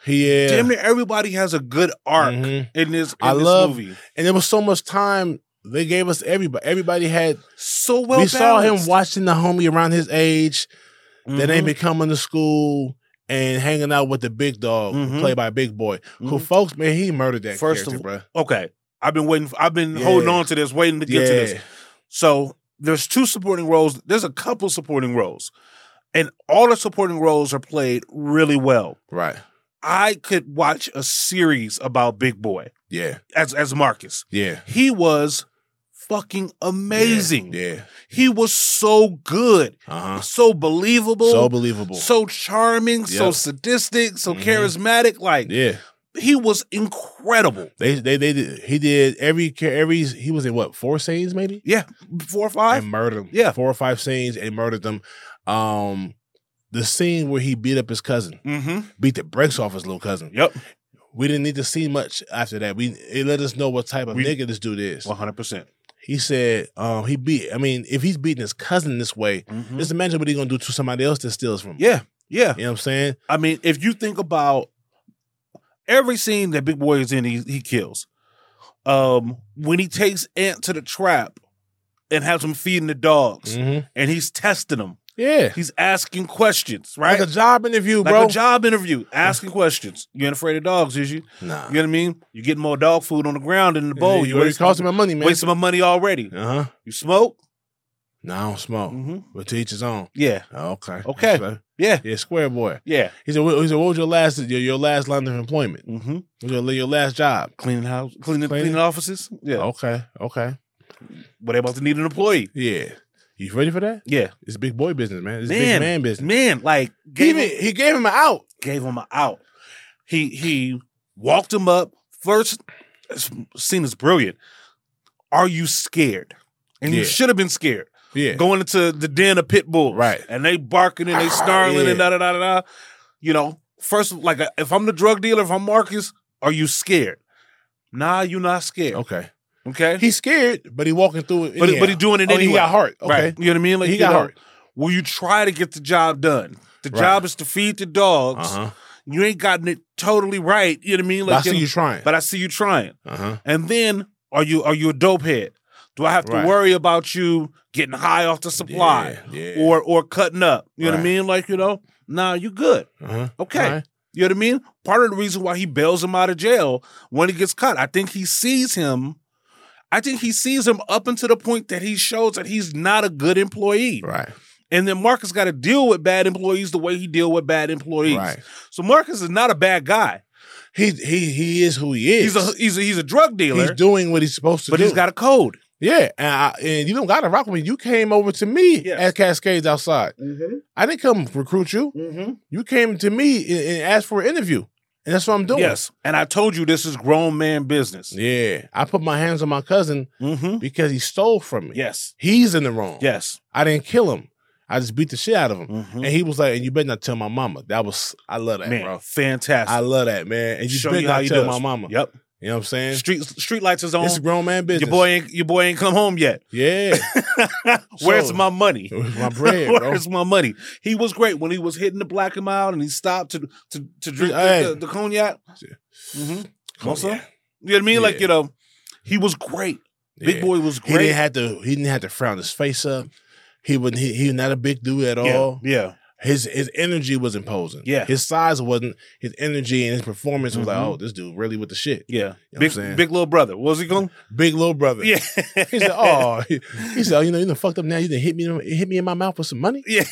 Yeah. Damn near everybody has a good arc Mhm. in this, in I this love, movie. and there was so much time they gave us. Everybody, everybody had. So well we saw him balanced. watching the homie around his age that ain't Mhm. been coming to school and hanging out with the big dog, Mhm. played by Big Boy. Who, Mhm. folks, man, he murdered that First character, of bro. Okay, I've been waiting. I've been Yeah. holding on to this, waiting to get to this. Yeah. So there's two supporting roles. There's a couple supporting roles, and all the supporting roles are played really well. Right. I could watch a series about Big Boy Yeah. as as Marcus. Yeah. He was fucking amazing. Yeah. He was so good, Uh huh. so believable, So believable. so charming, so Yep. sadistic, so Mhm. charismatic. Like yeah. he was incredible. They they they did. He did every ca- every. He was in what, four scenes maybe, Yeah, four or five. and murdered them. Yeah. four or five scenes and murdered them. Um, the scene where he beat up his cousin, Mm-hmm. beat the brakes off his little cousin. Yep, We didn't need to see much after that. We it let us know what type of We- nigga this dude is. one hundred percent. He said, um, he beat. I mean, if he's beating his cousin this way, Mhm. just imagine what he's gonna do to somebody else that steals from him. Yeah, yeah. You know what I'm saying? I mean, if you think about every scene that Big Boy is in, he, he kills. Um, when he takes Ant to the trap and has him feeding the dogs, Mhm. and he's testing them, Yeah, he's asking questions, right? like a job interview, Like bro. a job interview, asking questions. You ain't afraid of dogs, is you? Nah, You know what I mean? You getting more dog food on the ground than in the bowl. Yeah, You you already wasting, costing my money, man. wasting my money already. Uh huh. You smoke? Nah, I don't smoke. Mm-hmm. But to each his own. Yeah. Oh, okay. Okay. So, Yeah. yeah, square boy. Yeah. He said, what, he said, what was your last your, your last line of employment? Mm-hmm. What was your, your last job? Cleaning house, cleaning, Cleaning? cleaning offices. Yeah. Okay. Okay. But they about to need an employee. Yeah. You ready for that? Yeah. It's big boy business, man. It's Man, big man business. Man, like He, gave even, him, he gave him an out. gave him an out. He he walked him up. First scene is brilliant. Are you scared? And you Yeah. should have been scared. Yeah. Going into the den of pit bulls. Right. And they barking and they snarling Yeah. and da da da da da. You know, first, like if I'm the drug dealer, if I'm Marcus, are you scared? Nah, you're not scared. Okay. Okay. He's scared, but he walking through it. but, anyhow. but he doing it Oh, anyway. he got heart. Okay. Right. You know what I mean? Like He you got know, heart. Will you try to get the job done? The Right. job is to feed the dogs. Uh huh. You ain't gotten it totally right. You know what I mean? But I Like, see know, you trying. But I see you trying. Uh huh. And then are you are you a dope head? Do I have to Right. worry about you getting high off the supply Yeah, yeah. or or cutting up? You know what I Right. mean? Like, you know, nah, you good. Uh huh. Okay. You know what I mean? Part of the reason why he bails him out of jail when he gets caught, I think he sees him. I think he sees him up until the point that he shows that he's not a good employee. Right. And then Marcus got to deal with bad employees the way he deal with bad employees. Right. So Marcus is not a bad guy. He he he is who he is. He's a he's a, he's a drug dealer, He's doing what he's supposed to but do. he's got a code. Yeah, and, I, and you don't got to rock with me. You came over to me Yes. at Cascades outside. Mm-hmm. I didn't come recruit you. Mm-hmm. You came to me and, and asked for an interview, and that's what I'm doing. Yes, and I told you this is grown man business. Yeah, I put my hands on my cousin Mm-hmm. because he stole from me. Yes, He's in the wrong. yes. I didn't kill him. I just beat the shit out of him. Mm-hmm. And he was like, and you better not tell my mama. That was, I love that, Man, bro. fantastic. I love that, man. And you Show better you how not he tell does. my mama. Yep. You know what I'm saying? Street street lights is on. It's a grown man business. Your boy ain't your boy ain't come home yet. Yeah. Where's So- my money? Where's my bread, bro? Where's my money? He was great when he was hitting the black and mild and he stopped to to to drink the- Hey. the, the cognac. Mm-hmm. Come Also, on. you know what I mean? Like Yeah. you know, he was great. Big Yeah. boy was He great. didn't have to. He didn't have to frown his face up. He wouldn't. He, he was not a big dude at yeah, all. yeah. His his energy was imposing. Yeah. His size wasn't. His energy and his performance was like, Mhm. oh, this dude really with the shit. Yeah, You know what big I'm saying? big little brother. What was he going? Big little brother. Yeah, He said, oh, he, he said, oh, you know, you done fucked up now. You done hit me, hit me in my mouth with some money. yeah.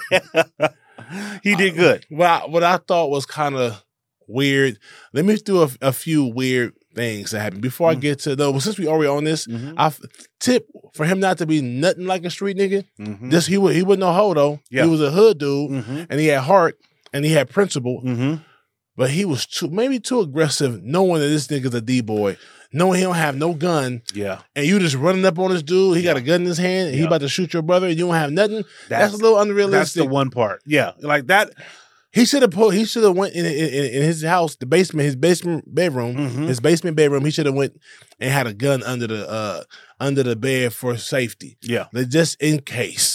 He did good. What I, what I thought was kind of weird. Let me do a, a few weird things that happened before I Mm-hmm. get to though. Since we already on this, I f- tip for him not to be nothing like a street nigga. Mm-hmm. This he would he wasn't no hoe though. Yeah. He was a hood dude, Mm-hmm. and he had heart and he had principle. Mm-hmm. But he was too maybe too aggressive, knowing that this nigga's a D boy, knowing he don't have no gun, Yeah, and you just running up on this dude. He got a gun in his hand, and he Yeah. about to shoot your brother, and you don't have nothing. That's, That's- a little that's unrealistic. the one part. Yeah, like that. He should have put. He should have went in, in in his house, the basement, his basement bedroom, Mhm. his basement bedroom. He should have went and had a gun under the uh under the bed for safety, Yeah, like, just in case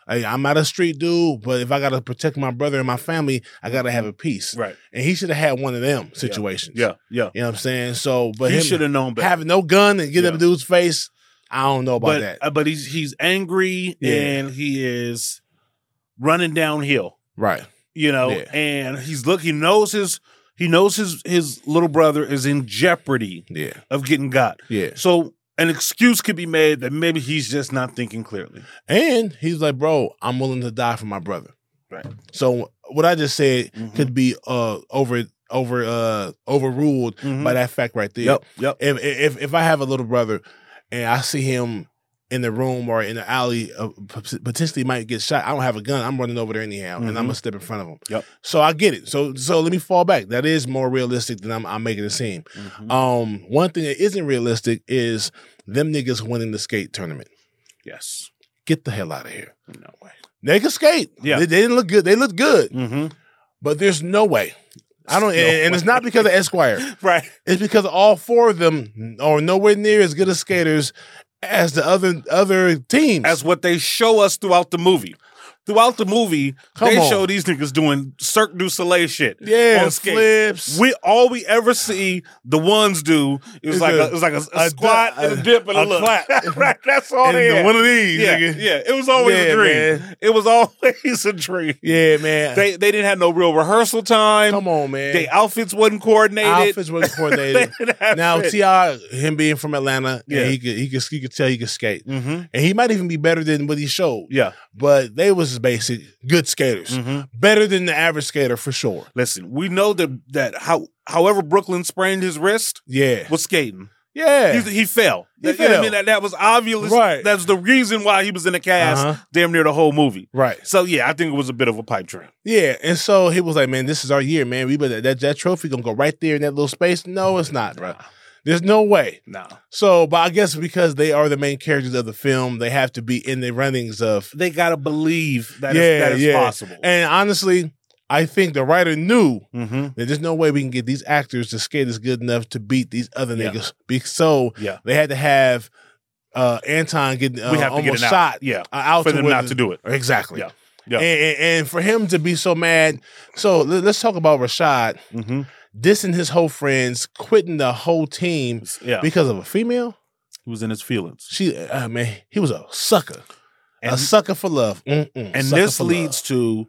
Hey, I'm not a street dude, but if I got to protect my brother and my family, I got to have a peace. Right. And he should have had one of them situations. Yeah, yeah. You know what I'm saying? So, but He him should have known better. having no gun and get Yeah. up a dude's face, I don't know about but that. uh, but he's he's angry Yeah. and he is running downhill. Right. You know, Yeah. and he's look. He knows his he knows his his little brother is in jeopardy Yeah. of getting got. Yeah. So an excuse could be made that maybe he's just not thinking clearly. And he's like, bro, I'm willing to die for my brother. Right. So what I just said Mhm. could be uh over over uh overruled Mhm. by that fact right there. Yep. Yep. If if if I have a little brother and I see him in the room or in the alley, uh, p- potentially might get shot. I don't have a gun. I'm running over there anyhow, and I'm Mhm. gonna step in front of him. Yep. So I get it. So so let me fall back. That is more realistic than I'm, I'm making it seem. Mhm. Um, one thing that isn't realistic is them niggas winning the skate tournament. Yes. Get the hell out of here. No way. They can skate. Yeah. They, they didn't look good. They looked good, Mm-hmm. but there's no way. I don't, and, and it's not because of Esquire. Right. It's because all four of them are nowhere near as good as skaters as the other other teams. As what they show us throughout the movie. Throughout the movie, Come they on. show these niggas doing Cirque du Soleil shit. yeah, on skates. flips. We all we ever see the ones do is It's like a- a, it's like a, a a squat du- and a a- dip and a, a look. clap. Right, that's all and they the- had. one of these, yeah, nigga. yeah. It was always Yeah, a dream. man. It was always a dream. Yeah, man. They they didn't have no real rehearsal time. Come on, man. Their outfits wasn't coordinated. Outfits wasn't They coordinated. didn't have Now shit. T I, him being from Atlanta, Yeah. yeah, he could he could he could tell he could skate, Mhm. and he might even be better than what he showed. Yeah. But they was basic good skaters, Mhm. better than the average skater for sure. Listen, we know that that how however Brooklyn sprained his wrist Yeah, was skating. yeah. He, he fell. He You know what I fell. mean? That, that was obvious. Right. That's the reason why he was in the cast Uh-huh. damn near the whole movie. Right. So yeah, I think it was a bit of a pipe dream. Yeah, and so he was like, "Man, this is our year, man. We better that that trophy gonna go right there in that little space." No, it's not, bro. There's no way. No. So, but I guess because they are the main characters of the film, they have to be in the runnings of. They gotta believe that yeah, it's, that it's yeah. possible. And honestly, I think the writer knew mm-hmm. that there's no way we can get these actors to skate as good enough to beat these other Yeah. niggas. Be- So Yeah. they had to have uh, Anton getting uh, We have to get almost it out. shot Yeah. uh, out For to them where not the- to do it. Exactly. Yeah. Yeah. And, and, and for him to be so mad, so let- let's talk about Rashad Mm-hmm. dissing his whole friends, quitting the whole team Yeah. because of a female. He was in his feelings. She, uh, man, he was a sucker, a And- sucker for love. Mm-mm, And sucker this for leads love. to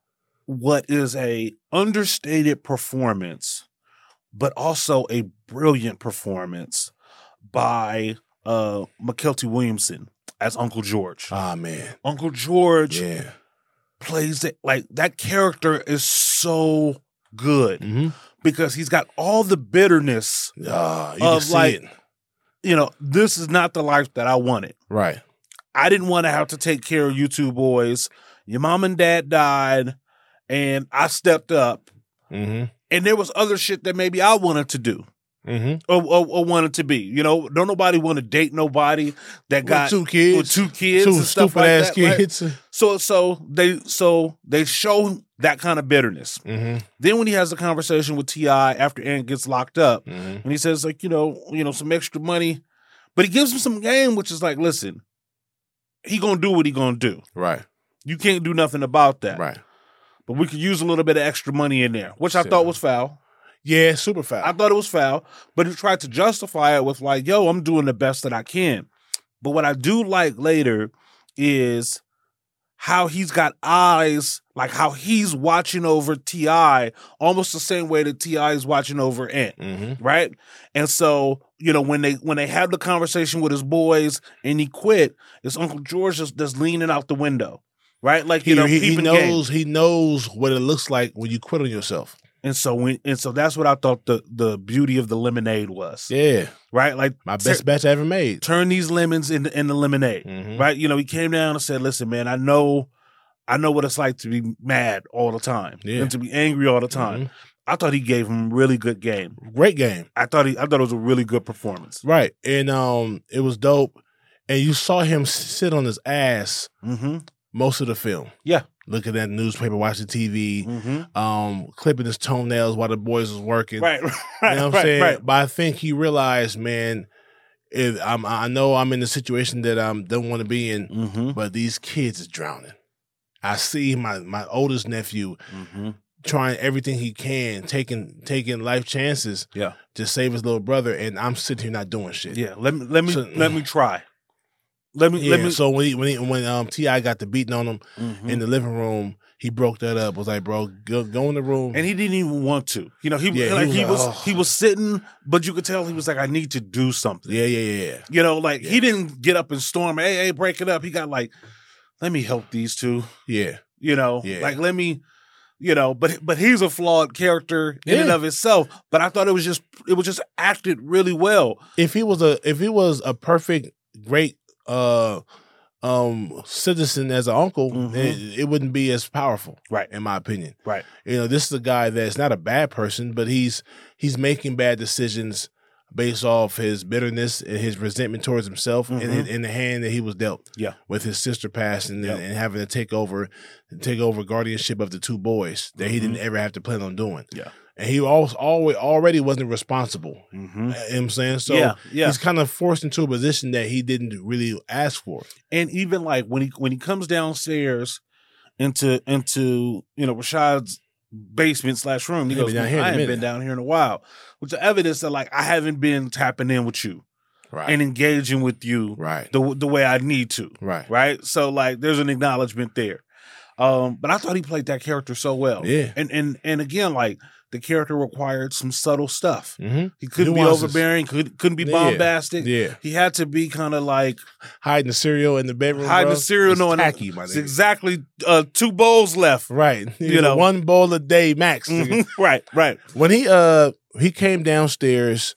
what is a understated performance, but also a brilliant performance by uh McKelty Williamson as Uncle George. Ah, man, Uncle George yeah. plays it like that character is so good Mm-hmm. because he's got all the bitterness. Ah, you Of, can see like- it. You know, this is not the life that I wanted. Right. I didn't want to have to take care of you two boys. Your mom and dad died, and I stepped up. Mm-hmm. And there was other shit that maybe I wanted to do Mm-hmm. or, or, or wanted to be. You know, don't nobody want to date nobody that got two kids, with two kids, two and stuff stupid like ass that, right? kids. So, so they, so they show that kind of bitterness. Mm-hmm. Then when he has a conversation with T I after Ant gets locked up, Mm-hmm. and he says like, you know, you know, some extra money, but he gives him some game, which is like, listen, he gonna do what he gonna do. Right. You can't do nothing about that. Right. But we could use a little bit of extra money in there, which I Sure. thought was foul. Yeah, super foul. I thought it was foul, but he tried to justify it with like, yo, I'm doing the best that I can. But what I do like later is how he's got eyes, like how he's watching over T I almost the same way that T I is watching over Ant, mm-hmm. right? And so, you know, when they when they have the conversation with his boys and he quit, it's Uncle George just, just leaning out the window, right? Like, you He, know, he, he peeping game. knows he knows what it looks like when you quit on yourself. And so when, and so that's what I thought the the beauty of the lemonade was. Yeah. Right? Like My best tur- batch I ever made. turn these lemons into, into lemonade. Mhm. Right? You know, he came down and said, listen, man, I know I know what it's like to be mad all the time. Yeah. And to be angry all the time. Mhm. I thought he gave him a really good game. Great game. I thought he I thought it was a really good performance. Right. And um it was dope. And you saw him s- sit on his ass Mm-hmm. most of the film. Yeah. Looking at the newspaper, watching T V, Mm-hmm. um, clipping his toenails while the boys was working. Right, right, You know what I'm right, saying? right. But I think he realized, man, if I'm, I know I'm in the situation that I don't want to be in, Mm-hmm. but these kids is drowning. I see my my oldest nephew Mm-hmm. trying everything he can, taking taking life chances Yeah. to save his little brother, and I'm sitting here not doing shit. Yeah. Let me let me So- let me try. Let me Yeah, let me so when he, when he, when um T I got the beating on him Mhm. in the living room, he broke that up. Was like, bro, go go in the room. and he didn't even want to. You know, he Yeah, he like was he like, was "Oh." he was sitting, but you could tell he was like, I need to do something. yeah, yeah, yeah, yeah. You know, like Yeah. he didn't get up and storm, hey, hey, break it up. He got like, let me help these two. Yeah. You know, Yeah. like let me, you know, but but he's a flawed character in and Yeah. of itself. But I thought it was just it was just acted really well. If he was a if he was a perfect great uh um citizen as an uncle, Mhm. it, it wouldn't be as powerful, Right. in my opinion. Right. You know, this is a guy that's not a bad person, but he's he's making bad decisions based off his bitterness and his resentment towards himself and in, in the hand that he was dealt. Yeah. With his sister passing Yep. and, and having to take over take over guardianship of the two boys that he didn't ever have to plan on doing. Yeah. And he always always already wasn't responsible. Mm-hmm. You know what I'm saying? So Yeah, yeah. he's kind of forced into a position that he didn't really ask for. And even like when he when he comes downstairs into into you know Rashad's basement slash room, he I ain't goes, been down here in a I ain't been minute." down here in a while, which is evidence that like I haven't been tapping in with you Right. and engaging with you right. the the way I need to. Right. Right. So like there's an acknowledgement there. Um, but I thought he played that character so well. Yeah. And and and again, like the character required some subtle stuff. Mm-hmm. He couldn't Nuances. be overbearing, could, couldn't be Yeah. bombastic. Yeah. He had to be kind of like Hiding the cereal in the bedroom. hiding bro. the cereal, It's knowing tacky, my it's nigga. exactly uh, two bowls left. Right. You You know. know, one bowl a day max. nigga. Mhm. Right, right. When he uh he came downstairs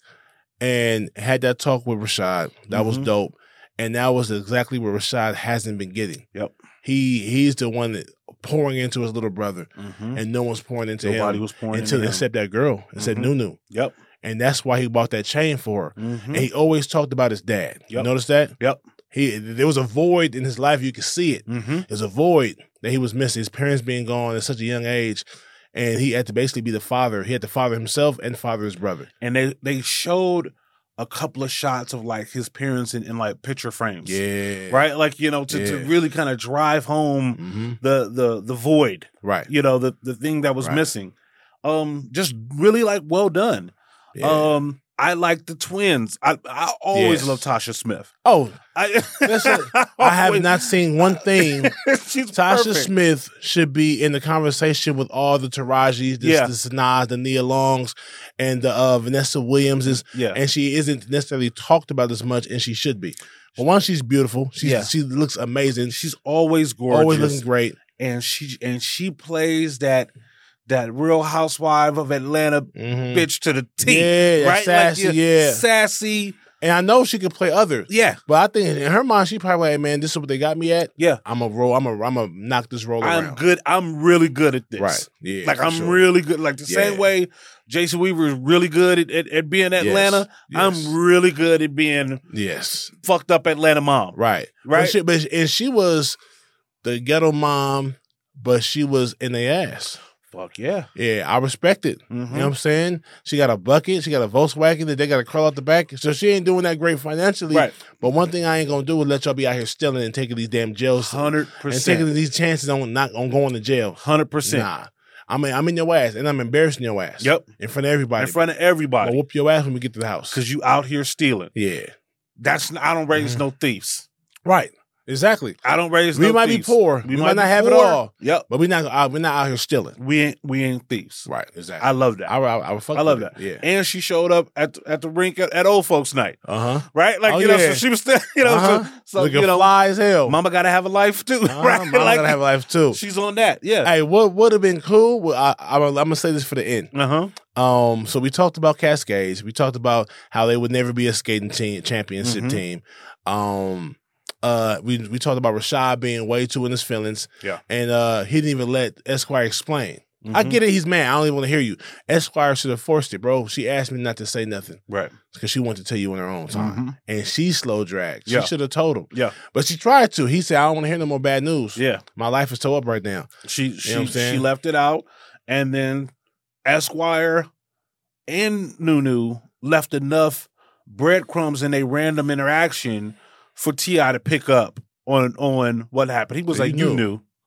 and had that talk with Rashad, that was Mhm. dope. And that was exactly what Rashad hasn't been getting. Yep. He he's the one that pouring into his little brother, Mhm. and no one's pouring into Nobody him was pouring until into him. except that girl, except Mhm. Nunu. Yep. And that's why he bought that chain for her. Mhm. And he always talked about his dad. You Yep. notice that? Yep. He there was a void in his life. You could see it. Mm-hmm. There's a void that he was missing. His parents being gone at such a young age, and he had to basically be the father. He had to father himself and father his brother. And they they showed a couple of shots of like his parents in, in like picture frames. Yeah. Right? Like, you know, to, to Yeah. really kind of drive home Mm-hmm. the the the void, Right. you know, the the thing that was Right. missing. Um, just really like well done. Yeah. Um, I like the twins. I I always Yes. love Tasha Smith. oh, I listen, I have always- not seen one thing. She's Tasha perfect. Smith should be in the conversation with all the Tarajis, the, Yeah. the Sanaz, the Nia Longs, and the uh, Vanessa Williamses. Yeah. And she isn't necessarily talked about as much, and she should be. But one, she's beautiful. She's, Yeah. She looks amazing. She's always gorgeous. always looking great. and she and she plays that that Real Housewife of Atlanta Mhm. bitch to the T. Yeah, that right? sassy, like, yeah. sassy. And I know she could play other. Yeah, But I think in her mind, she probably like, man, this is what they got me at. yeah. I'm a roll. I'm a. I'm a knock this roll I'm around. good. I'm really good at this. Right. Yeah. Like for I'm sure. really good. Like the same Yeah. way Jason Weaver is really good at, at, at being Atlanta. Yes. I'm really good at being Yes. fucked up Atlanta mom. Right. Right. But she, but, and she was the ghetto mom, but she was in the ass. Fuck yeah. Yeah, I respect it. Mhm. You know what I'm saying? She got a bucket. She got a Volkswagen that they got to crawl out the back. So she ain't doing that great financially. Right. But one thing I ain't gonna do is let y'all be out here stealing and taking these damn jails Hundred and percent. taking these chances on not on going to jail. Hundred percent. Nah. I mean, I'm in your ass, and I'm embarrassing your ass. Yep. In front of everybody. In front of I'll everybody. whoop your ass when we get to the house. Because you out here stealing. Yeah. That's I don't raise no thieves. Right. Exactly. I don't raise We no might be thieves. poor. We might be not have it poor. all. Yep. But we're not. Uh, we're not out here stealing. We ain't we ain't thieves. Right. Exactly. I love that. I, I, I, would fuck I love with that. it. Yeah. And she showed up at the, at the rink at, at old folks night. Uh huh. Right? Like, Oh, you know, yeah. so she was still, you know, Uh-huh. so, so Looking you know, fly as hell. mama gotta have a life too. Uh-huh. Right? Mama Like, gotta have a life too. she's on that. Yeah. Hey, what would have been cool? Well, I, I, I'm gonna say this for the end. Uh-huh. Um, so we talked about Cascades. We talked about how they would never be a skating team, championship Mhm. team. Um, uh, we we talked about Rashad being way too in his feelings. Yeah. and uh, he didn't even let Esquire explain. I Mhm. get it. He's mad. I don't even want to hear you. Esquire should have forced it, bro. She asked me not to say nothing Right. because she wanted to tell you on her own time, Mhm. and she slow dragged. She Yeah. should have told him, Yeah. but she tried to. He said, "I don't want to hear no more bad news. Yeah. My life is toe up right now." She she know what I'm saying? she left it out. And then Esquire and Nunu left enough breadcrumbs in a random interaction for T I to pick up on on what happened. He was So like, you you knew. knew.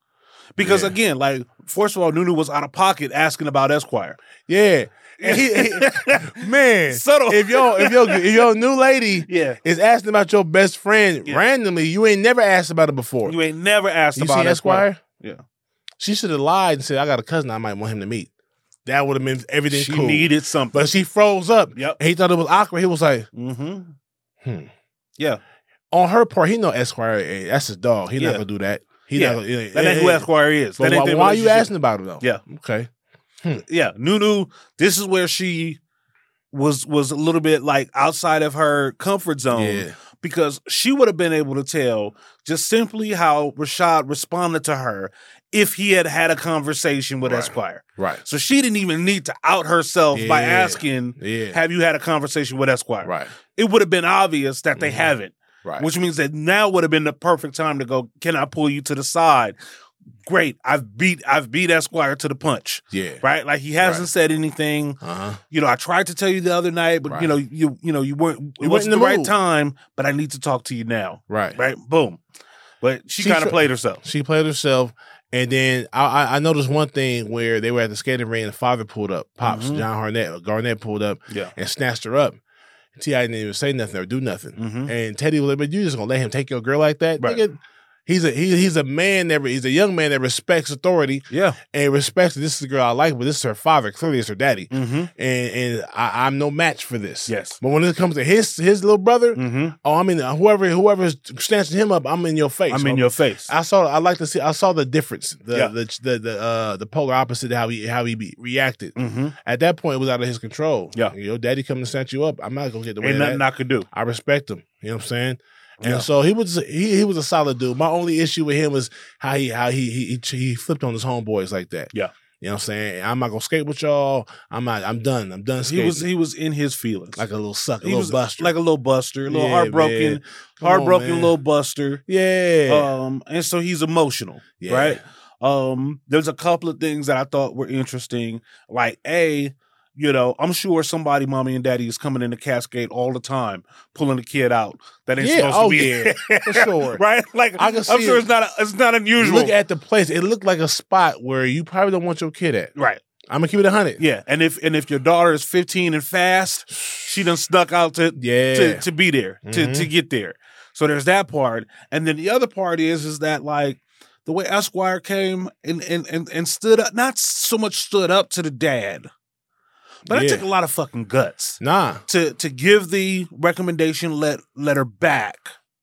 Because Yeah. again, like first of all, Nunu was out of pocket asking about Esquire. Yeah. And he, he- man, Subtle. if your if your if your new lady Yeah. is asking about your best friend randomly, you ain't never asked about it before. You ain't never asked You about see Esquire. Esquire? Yeah. She should have lied and said, I got a cousin I might want him to meet. That would have been everything She cool. needed something. But she froze up. Yep. And he thought it was awkward. He was like, Mm-hmm. hmm. Yeah. On her part, he know Esquire. Hey, that's his dog. He Yeah. not gonna do that. He Yeah. not gonna, That ain't who Esquire is. But That ain't why, their why are you relationship. asking about it though? Yeah. Okay. Yeah. Nunu, this is where she was was a little bit like outside of her comfort zone. Yeah. Because she would have been able to tell just simply how Rashad responded to her if he had had a conversation with Right. Esquire. Right. So she didn't even need to out herself by Yeah. asking, Yeah. have you had a conversation with Esquire? Right. It would have been obvious that they Mhm. haven't, Right. which means that now would have been the perfect time to go, can I pull you to the side? Great. I've beat I've beat Esquire to the punch. Yeah. Right? Like he hasn't Right. said anything. Uh-huh. You know, I tried to tell you the other night, but Right. you know, you you know, you weren't it You weren't wasn't in the, the right mood. time, but I need to talk to you now. Right. Right? Boom. But she, She kind of tr- played herself. She played herself. And then I, I, I noticed one thing where they were at the skating ring and the father pulled up. Pops, Mhm. John Garnett, Garnett pulled up Yeah. and snatched her up. T I didn't even say nothing or do nothing. Mhm. And Teddy was like, but you just gonna let him take your girl like that? Right. Nigga, he's a he, he's a man that he's a young man that respects authority Yeah. and respects that this is the girl I like, but this is her father. Clearly it's her daddy. Mm-hmm. And and I, I'm no match for this. Yes. But when it comes to his his little brother, Mm-hmm. oh, I mean whoever whoever's snatching him up, I'm in your face. I'm in homie. your face. I saw. I like to see. I saw the difference. The Yeah. the the the, uh, the polar opposite of how he how he be, reacted. Mm-hmm. At that point, it was out of his control. Yeah. your daddy coming to snatch you up. I'm not gonna get the way Ain't of nothing that. I could do. I respect him. You know what I'm saying? And Yeah. so he was he he was a solid dude. My only issue with him was how he how he he he, he flipped on his homeboys like that. Yeah. You know what I'm saying? I'm not gonna skate with y'all. I'm not. I'm done. I'm done He skating. was he was in his feelings. like a little sucker, a he little was buster. like a little buster, a little Yeah, heartbroken, man. Come on, heartbroken man. little buster. yeah. Um, and so he's emotional, Yeah. right? Um, there's a couple of things that I thought were interesting. Like, A, you know, I'm sure somebody, mommy and daddy, is coming in the Cascade all the time, pulling the kid out that ain't Yeah, supposed oh, to be yeah, for sure. right? Like, I can I'm see sure it. it's not a, it's not unusual, Look at the place. It looked like a spot where you probably don't want your kid at. right? I'm gonna keep it a hundred. Yeah, and if and if your daughter is fifteen and fast, she done snuck out to Yeah. to, to be there to Mhm. to get there. So there's that part, and then the other part is is that like the way Esquire came and and and, and stood up, not so much stood up to the dad, but it Yeah. took a lot of fucking guts Nah. to to give the recommendation let letter back,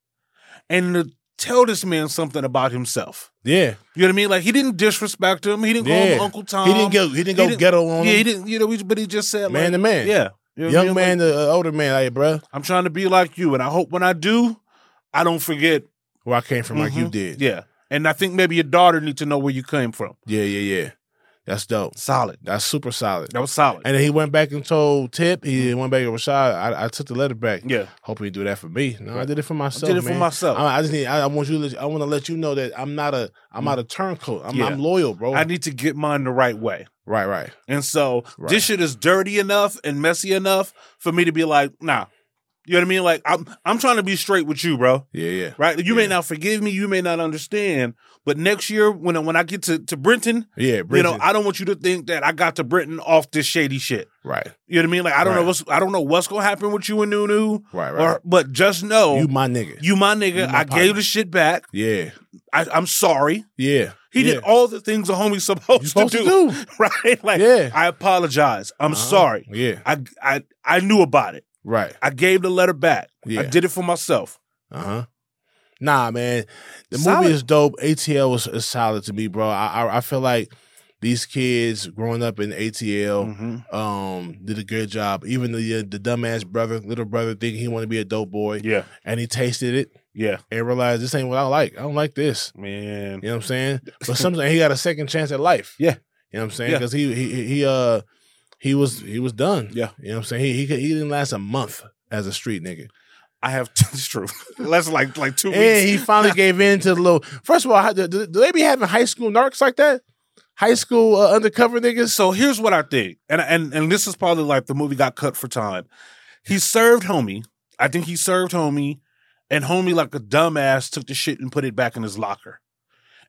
and to tell this man something about himself. Yeah. You know what I mean? Like he didn't disrespect him. He didn't call him Yeah. Uncle Tom. He didn't go. He didn't go ghetto on Yeah, he him. didn't. You know, he- but he just said, Man like, to man. yeah, you know what I Young mean? man Like, to uh, older man. Like, bruh, I'm trying to be like you, and I hope when I do, I don't forget. where I came from, like you Mhm. did. Yeah, and I think maybe your daughter needs to know where you came from. Yeah. Yeah. Yeah. That's dope. Solid. That's super solid. That was solid. And then he went back and told Tip. He went back to Rashad. I, I took the letter back. Yeah. Hope he do that for me. No, I did it for myself. I did it for man. myself. I, I just need. I, I want you. To, let- I want to let you know that I'm not a. I'm not a turncoat. I'm, Yeah. I'm loyal, bro. I need to get mine the right way. right. Right. And so Right. this shit is dirty enough and messy enough for me to be like, nah. You know what I mean? Like I'm I'm trying to be straight with you, bro. Yeah. Yeah. Right? You may Yeah. not forgive me, you may not understand, but next year when I- when I get to, to Brenton, Yeah. you know, Bridget. I don't want you to think that I got to Brenton off this shady shit. right. You know what I mean? Like I don't know Right. what's I don't know what's gonna happen with you and Nunu. Right. Right. Or but just know you you, my nigga. my nigga. you my I partner. gave the shit back. yeah. I, I'm sorry. Yeah. He yeah. did all the things a homie's supposed, You supposed to, to do. do. Right? Like Yeah. I apologize. I'm Uh-huh. sorry. Yeah. I I I knew about it. Right. I gave the letter back. Yeah. I did it for myself. Uh huh. Nah, man. The Solid. movie is dope. A T L was is solid to me, bro. I, I I feel like these kids growing up in A T L Mhm. um did a good job. Even the uh, the dumbass brother, little brother, thinking he wanted to be a dope boy, Yeah. and he tasted it Yeah. and realized this ain't what I like. I don't like this. Man. You know what I'm saying? But sometimes he got a second chance at life. Yeah. You know what I'm saying? Yeah. Because he, he he uh he was he was done. Yeah. You know what I'm saying? He he could- he didn't last a month as a street nigga. I have it's true. That's like like two And weeks. he finally gave in to the little. First of all, how- do, do they be having high school narcs like that? High school uh, undercover niggas? So here's what I think, and and and this is probably like the movie got cut for time. He served homie. I think he served homie, and homie like a dumbass took the shit and put it back in his locker.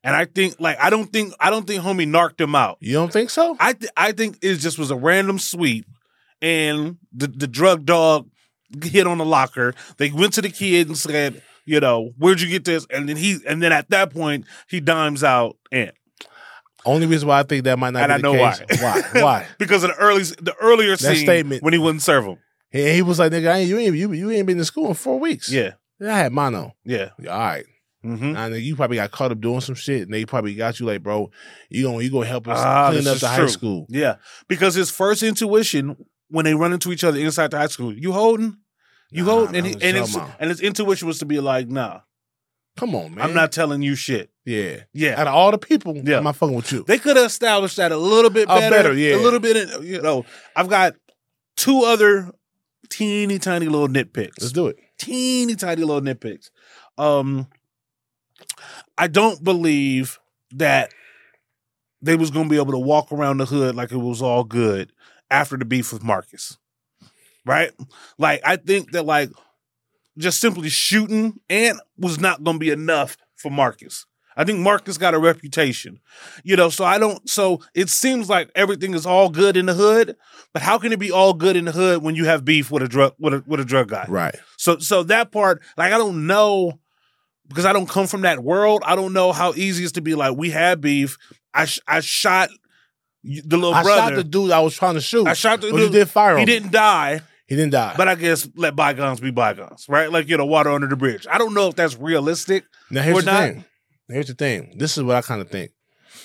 And I think, like, I don't think, I don't think homie narked him out. You don't think so? I, th- I think it just was a random sweep, and the the drug dog hit on the locker. They went to the kid and said, you know, where'd you get this? And then he, and then at that point, he dimes out and. Only reason why I think that might not And be I the know case. why. Why? Why? Because of the early, the earlier That scene statement. when he wouldn't serve him. He, he was like, nigga, I ain't, you ain't you, you ain't been to school in four weeks. Yeah, I had mono. yeah. All right. Mm-hmm. Now, nigga, you probably got caught up doing some shit, and they probably got you like, bro, you gonna you gonna help us Ah, clean this up is the high true. school. Yeah, because his first intuition when they run into each other inside the high school, you holding, you Nah, holding, and, I he, was and, talking his, about- and his intuition was to be like, nah, Come on, man. I'm not telling you shit. Yeah. Yeah. Out of all the people, Yeah. I'm not fucking with you. They could have established that a little bit Oh, better. better, yeah. A little bit, you know. I've got two other teeny tiny little nitpicks. Let's do it. Teeny tiny little nitpicks. Um, I don't believe that they was going to be able to walk around the hood like it was all good after the beef with Marcus. Right? Like, I think that, like, just simply shooting Ant was not going to be enough for Marcus. I think Marcus got a reputation, you know, so I don't, so it seems like everything is all good in the hood, but how can it be all good in the hood when you have beef with a drug, with a, with a drug guy? Right. So, so that part, like, I don't know, because I don't come from that world. I don't know how easy it is to be like, we had beef. I, sh- I shot the little I brother. shot the dude I was trying to shoot. I shot the But dude. he did fire He on me. didn't die. He didn't die. But I guess let bygones be bygones, right? Like, you know, water under the bridge. I don't know if that's realistic. Now here's or the not. thing. Here's the thing. This is what I kind of think.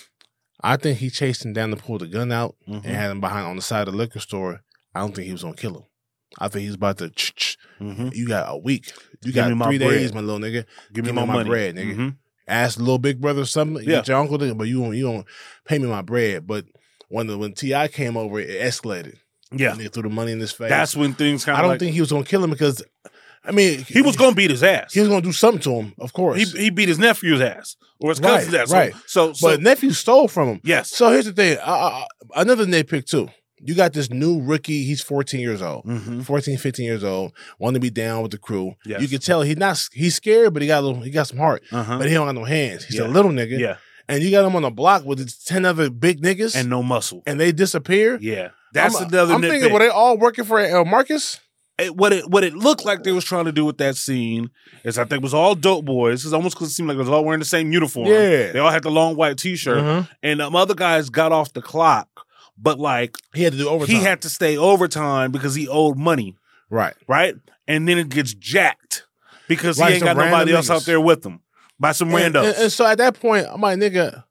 I think he chased him down to pull the gun out Mhm. and had him behind on the side of the liquor store. I don't think he was gonna kill him. I think he was about to. Ch-ch. Mhm. You got a week. You Give got me my three bread. days, my little nigga. Give me my money. bread, nigga. Mhm. Ask the little big brother something. You Yeah. get your uncle, to- but you don't. You don't pay me my bread. But when the, when T I came over, it escalated. Yeah. And they threw the money in his face. That's when things kind I of don't like, think he was gonna kill him because, I mean, he was going to beat his ass. he was gonna do something to him, of course. He, he beat his nephew's ass or his Right, cousin's ass. So- right. So, so, But nephew stole from him. yes. So here's the thing. Uh, uh, another nitpick too. You got this new rookie. He's fourteen years old. Mhm. fourteen, fifteen years old. Want to be down with the crew. Yes. You can tell he's not. He's scared, but he got a little. He got some heart. Uh-huh. But he don't got no hands. He's Yeah. a little nigga. Yeah. And you got him on the block with his ten other big niggas, And and, no muscle. they disappear. Yeah. That's I'm, another I'm nitpick. thinking, were they all working for uh, Marcus? It- what it what it looked like they was trying to do with that scene is I think it was all dope boys. It's almost because it seemed like it was all wearing the same uniform. Yeah. They all had the long white t-shirt. Mhm. And um, other guys got off the clock, but like He had to do overtime. he had to stay overtime because he owed money, right. right? And then it gets jacked because Right, he ain't some got nobody random else niggas. out there with him by some And, randos. and, and so at that point, I'm like, nigga,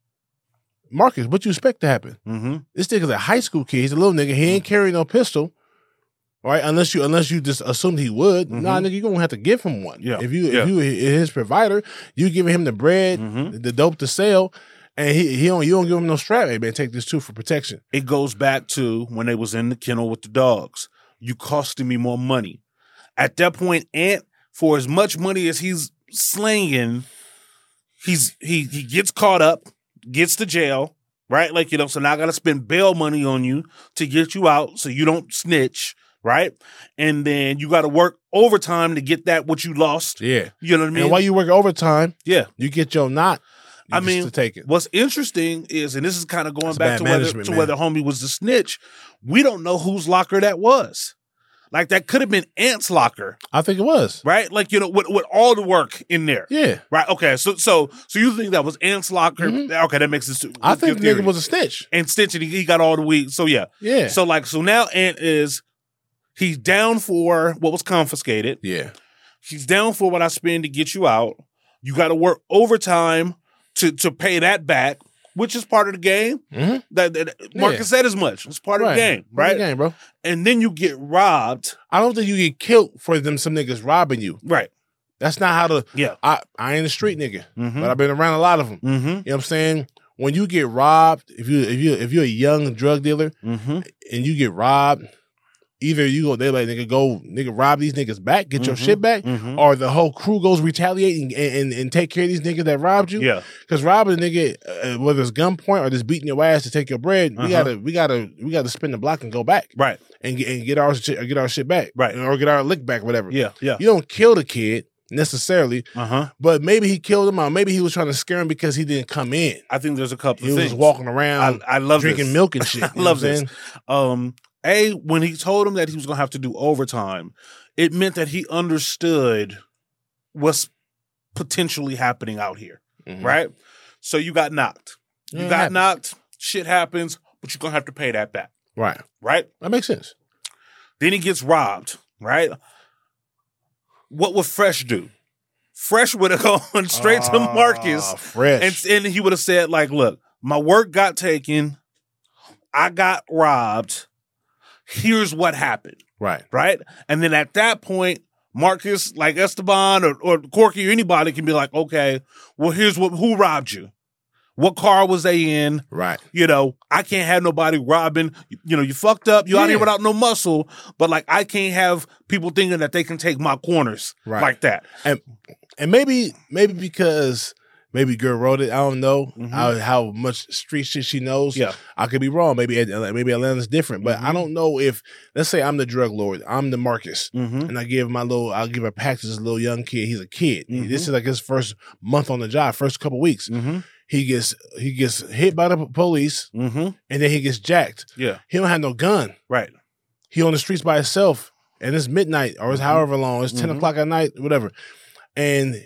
Marcus, what you expect to happen? mm-hmm. This nigga's a high school kid. He's a little nigga. He ain't carrying no pistol, right? Unless you unless you just assumed he would. Nah, nigga, you gonna have to give him one. Yeah. If you Yeah. if you his provider, you giving him the bread, Mhm. the dope to sell, and he he don't you don't give him no strap. Hey man, take this too for protection. It goes back to when they was in the kennel with the dogs. You costing me more money. At that point, Ant, for as much money as he's slinging, he's he he gets caught up, gets to jail, right? Like, you know, so now I got to spend bail money on you to get you out so you don't snitch, right? And then you got to work overtime to get that what you lost. Yeah. You know what I mean? And while you work overtime, yeah. you get your knot. You I just mean, to take it. What's interesting is, and this is kind of going That's back bad to whether management, to man. whether homie was the snitch. We don't know whose locker that was. Like, that could have been Ant's locker, I think it was. right? Like, you know, with, with all the work in there. Yeah. Right. Okay. So so so you think that was Ant's locker? Mhm. Okay, that makes it. I think the nigga was a snitch. and Stitch, and he, he got all the weed. So yeah. Yeah. So like so now Ant is he's down for what was confiscated. yeah. He's down for what I spend to get you out. You got to work overtime to to pay that back, which is part of the game. Mhm. That, that Marcus Yeah. said as much. It's part of the game, Part right? of the game, bro. And then you get robbed. I don't think you get killed for them some niggas robbing you. Right. That's not how to. Yeah. I, I ain't a street nigga, Mhm. but I've been around a lot of them. Mm-hmm. You know what I'm saying? When you get robbed, if you if you if you're a young drug dealer Mm-hmm. and you get robbed, either you go they like nigga go nigga rob these niggas back, get your Mhm. shit back, Mhm. or the whole crew goes retaliating and, and, and take care of these niggas that robbed you. Yeah. Because robbing a nigga, uh, whether it's gunpoint or just beating your ass to take your bread, we Uh-huh. gotta we gotta we gotta spin the block and go back Right. and get and get our shit get our shit back, Right. or get our lick back, whatever. Yeah. Yeah. You don't kill the kid. necessarily. Uh-huh. But maybe he killed him, or maybe he was trying to scare him because he didn't come in. I think there's a couple He of was things. just walking around I, I love drinking this. milk and shit. I You know love what I'm this. saying? Um, A, when he told him that he was going to have to do overtime, it meant that he understood what's potentially happening out here, Mhm. right? So you got knocked. You Yeah, it got happens. knocked. Shit happens, but you're going to have to pay that back, Right. right? That makes sense. Then he gets robbed, right? What would Fresh do? Fresh would have gone straight to Ah, Marcus fresh. and, and he would have said, like, look, my work got taken. I got robbed. Here's what happened, right. right? And then at that point, Marcus, like Esteban or, or Corky or anybody can be like, okay, well, here's what, who robbed you? What car was they in? Right. You know, I can't have nobody robbing. You know, you fucked up. You out here Yeah. without no muscle. But like, I can't have people thinking that they can take my corners Right. like that. And and maybe maybe because maybe girl wrote it. I don't know Mhm. how, how much street shit she knows. Yeah. I could be wrong. Maybe Atlanta- maybe Atlanta's different, but Mhm. I don't know if let's say I'm the drug lord, I'm the Marcus, Mm-hmm. and I give my little I'll give a pack to this little young kid. He's a kid. Mhm. This is like his first month on the job, first couple weeks. Mm-hmm. He gets he gets hit by the p- police, Mm-hmm. and then he gets jacked. Yeah. He don't have no gun. Right. He on the streets by himself, and it's midnight or it's Mhm. however long. It's ten Mhm. o'clock at night, whatever. And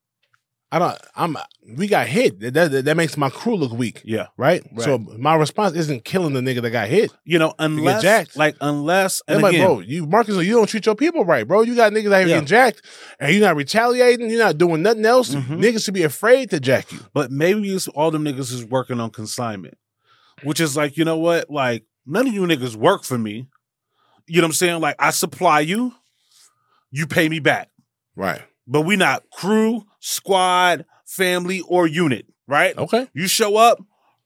I don't. I'm. We got hit. That, that that makes my crew look weak, Yeah. right? Right. So my response isn't killing the nigga that got hit. You know, unless, jacked. like, unless, And and like, again, bro, you Marcus, you don't treat your people right, bro. You got niggas out here Yeah. getting jacked, and you're not retaliating. You're not doing nothing else. Mhm. Niggas should be afraid to jack you. but maybe it's all them niggas is working on consignment, which is like, you know what? Like, none of you niggas work for me. You know what I'm saying? Like, I supply you, you pay me back. Right. But we not crew, squad, family, or unit, right? Okay. You show up,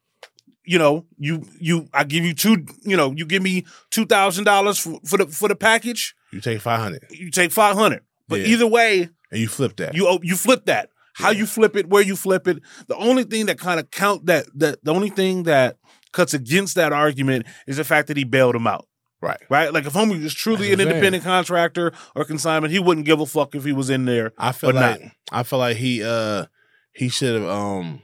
you know, you you I give you two, you know, you give me two thousand dollars for, for the for the package, You take five hundred, you take five hundred. But Yeah. either way, and you flip that. you you flip that. How Yeah. you flip it, where you flip it. The only thing that kind of count that that the only thing that cuts against that argument is the fact that he bailed him out. right. Right? Like if homie was truly That's an what I'm independent contractor or consignment, he wouldn't give a fuck if he was in there. I feel But like not. I feel like he uh he should have um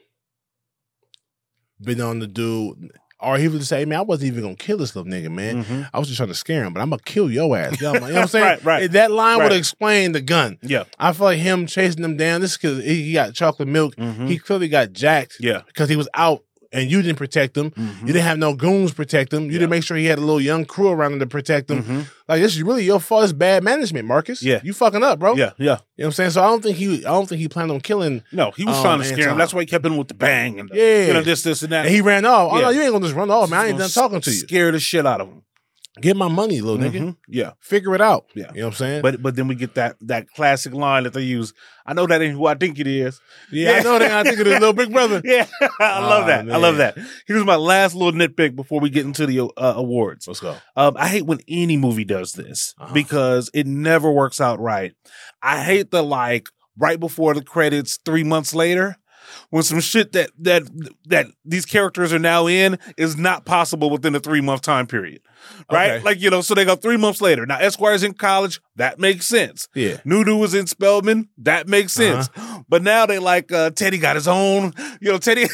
been on the dude, or he would say, "Man, I wasn't even gonna kill this little nigga, man. Mhm. I was just trying to scare him, but I'm gonna kill your ass." You know what I'm saying? Right, right. That line Right. would explain the gun. Yeah. I feel like him chasing them down. This is because he got chocolate milk. Mhm. He clearly got jacked. Yeah. because he was out. And you didn't protect him. Mhm. You didn't have no goons protect him. You Yeah. didn't make sure he had a little young crew around him to protect him. Mhm. Like this is really your fault. It's bad management, Marcus. Yeah. you fucking up, bro. Yeah, yeah. You know what I'm saying? So I don't think he I don't think he planned on killing. No, he was Um, trying to scare him. Anton. That's why he kept in with the bang and the, Yeah. you know, this, this, and that. And he ran off. Oh Yeah. no, you ain't gonna just run off, man. I ain't Gonna done talking to you. Scare the shit out of him. Get my money, little nigga. Mhm. Yeah. Figure it out. Yeah. You know what I'm saying? But but then we get that that classic line that they use. I know that ain't who I think it is. yeah, I know that. I think of the little big brother. Yeah, I love Aw, that. I love man. that. Here's my last little nitpick before we get into the uh, awards. Let's go. Um, I hate when any movie does this Uh-huh. because it never works out right. I hate the like right before the credits, three months later, when some shit that that that these characters are now in is not possible within a three month time period. Right? Okay. Like, you know, so they go three months later. Now Esquire's in college, that makes sense. Yeah. Nudu was in Spelman, that makes sense. But now they like uh, Teddy got his own, you know, Teddy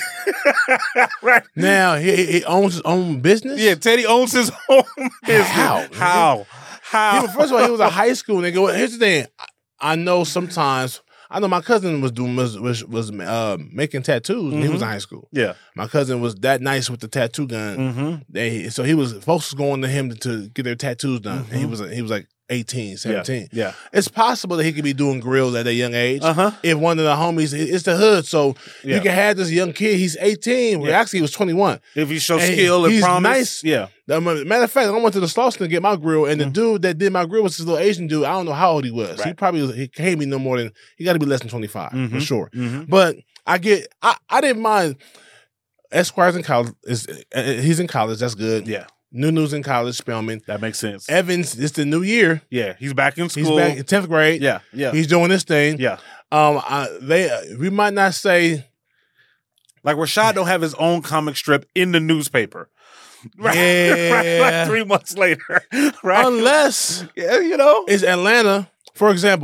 right. Now he, he- he owns his own business. Yeah, Teddy owns his own business. How? How? He How? was- first of all, he was a high school nigga. Well, here's the thing. I- I know sometimes. I know my cousin was doing was was, was uh, making tattoos. And he was in high school. Yeah. My cousin was that nice with the tattoo gun. Mm-hmm. They, so he was folks was going to him to, to get their tattoos done. And he was he was like eighteen, seventeen. Yeah. It's possible that he could be doing grills at a young age. Uh-huh. If one of the homies, it's the hood, so Yeah. you can have this young kid. He's eighteen. Well, Yeah. actually, he was twenty-one. If you show And skill and he's promise. nice. Yeah. Um, Matter of fact, I went to the Slauson to get my grill, and the Mm-hmm. dude that did my grill was this little Asian dude. I don't know how old he was. He Right. probably was, he can't be no more than he got to be less than twenty-five for Mhm. sure. Mhm. But I get, I, I didn't mind. Esquire's in college. Is uh, he's in college? That's good. Yeah. Nunu's in college. Spelman. That makes sense. Evans. It's the new year. Yeah. He's back in He's school. back in tenth grade. Yeah. Yeah. He's doing this thing. yeah. Um, I, they we might not say Like Rashad don't have his own comic strip in the newspaper. Right. Yeah. right. Like three months later. Right. unless yeah, you know. it's Atlanta. For example,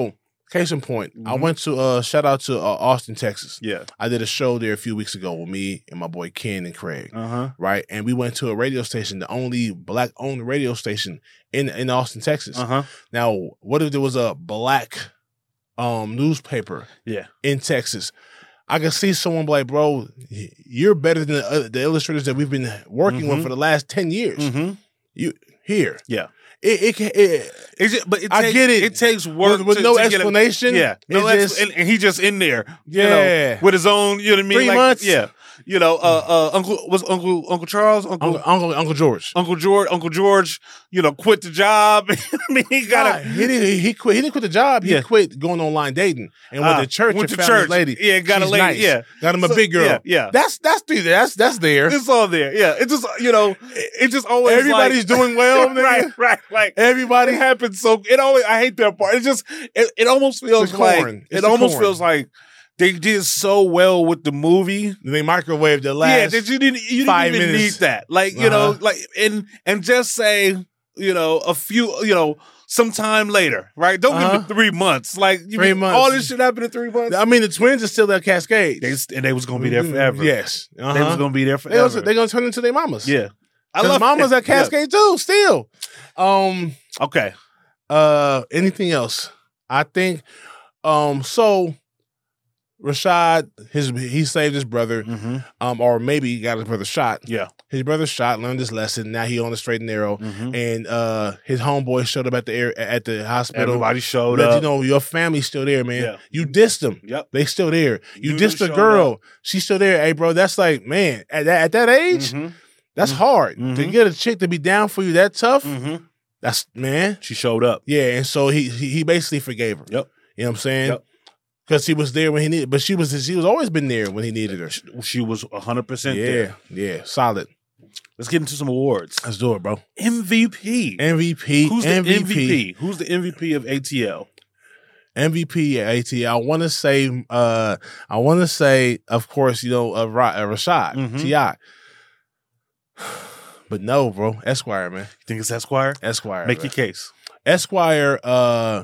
Case in point, I Mhm. went to uh shout out to uh, Austin, Texas. Yeah. I did a show there a few weeks ago with me and my boy Ken and Craig. Uh huh. Right, and we went to a radio station, the only black-owned radio station in in Austin, Texas. Uh huh. Now, what if there was a black um newspaper Yeah. in Texas? I can see someone be like, bro, you're better than the, uh, the illustrators that we've been working Mhm. with for the last ten years. Mm-hmm. You here? Yeah. It, it, can- it It's just, but it I takes, get it. It takes work with, with to- no to get a- explanation. yeah, no, it ex- just- and, and he just in there, you Yeah. know, with his own, you know what I mean? Three like, months? yeah, you know, uh, uh, Uncle was Uncle Uncle Charles, Uncle Uncle, Uncle Uncle George. Uncle George, Uncle George, you know, quit the job. I mean, he got Nah, he didn't. He, he quit. He didn't quit the job. He Yeah. quit going online dating and went Ah, to church went and to found his church. lady. Yeah, got a She's lady, nice. yeah. got him a So- big girl. yeah, yeah. That's that's the that's that's there. It's all there. Yeah, it just you know, it, it just always Everybody's like, doing well. nigga. right, right, like Everybody. it happens. So it always. I hate that part. It just it, it almost feels the like corn. It's it the almost corn. feels like they did so well with the movie. They microwaved the yeah, last. that you didn't you five didn't even minutes. need that. Like you know, Uh-huh. like and and just say you know a few you know sometime later, right? Don't Uh-huh. give it three months. Like you Three mean months. all this shit happened in three months. I mean, the twins are still at Cascade. They and they was gonna be there forever. Yes, uh-huh. They was gonna be there They forever. was, they're gonna turn into their mamas. yeah, I Cause love mamas it. at Cascade too. Still. Um. Yeah. Okay. Uh. Anything else? I think. Um. So. Rashad, his he saved his brother, Mm-hmm. um, or maybe he got his brother shot. Yeah. His brother shot, learned his lesson. Now he on the straight and narrow, Mm-hmm. and uh, his homeboy showed up at the air, at the hospital. Everybody showed Let up. you know your family's still there, man. Yeah. You dissed them. Yep. They still there. You Nunu dissed the showed girl. up. She's still there. Hey, bro, that's like, man, at that, at that age, Mhm. that's hard. To Mhm. get a chick to be down for you that tough, Mhm. that's, man. She showed up. Yeah, and so he he, he basically forgave her. Yep. You know what I'm saying? Yep. Because he was there when he needed, but she was she was always been there when he needed her. She was one hundred percent Yeah, there. yeah, solid. Let's get into some awards. Let's do it, bro. M V P. M V P. Who's the M V P. M V P? Who's the M V P of A T L? M V P at A T L. I want to say, uh, I want to say, of course, you know, uh, Ra- uh, Rashad Mhm. T I But no, bro, Esquire, man, You think it's Esquire? Esquire. Make man. your case. Esquire. Uh,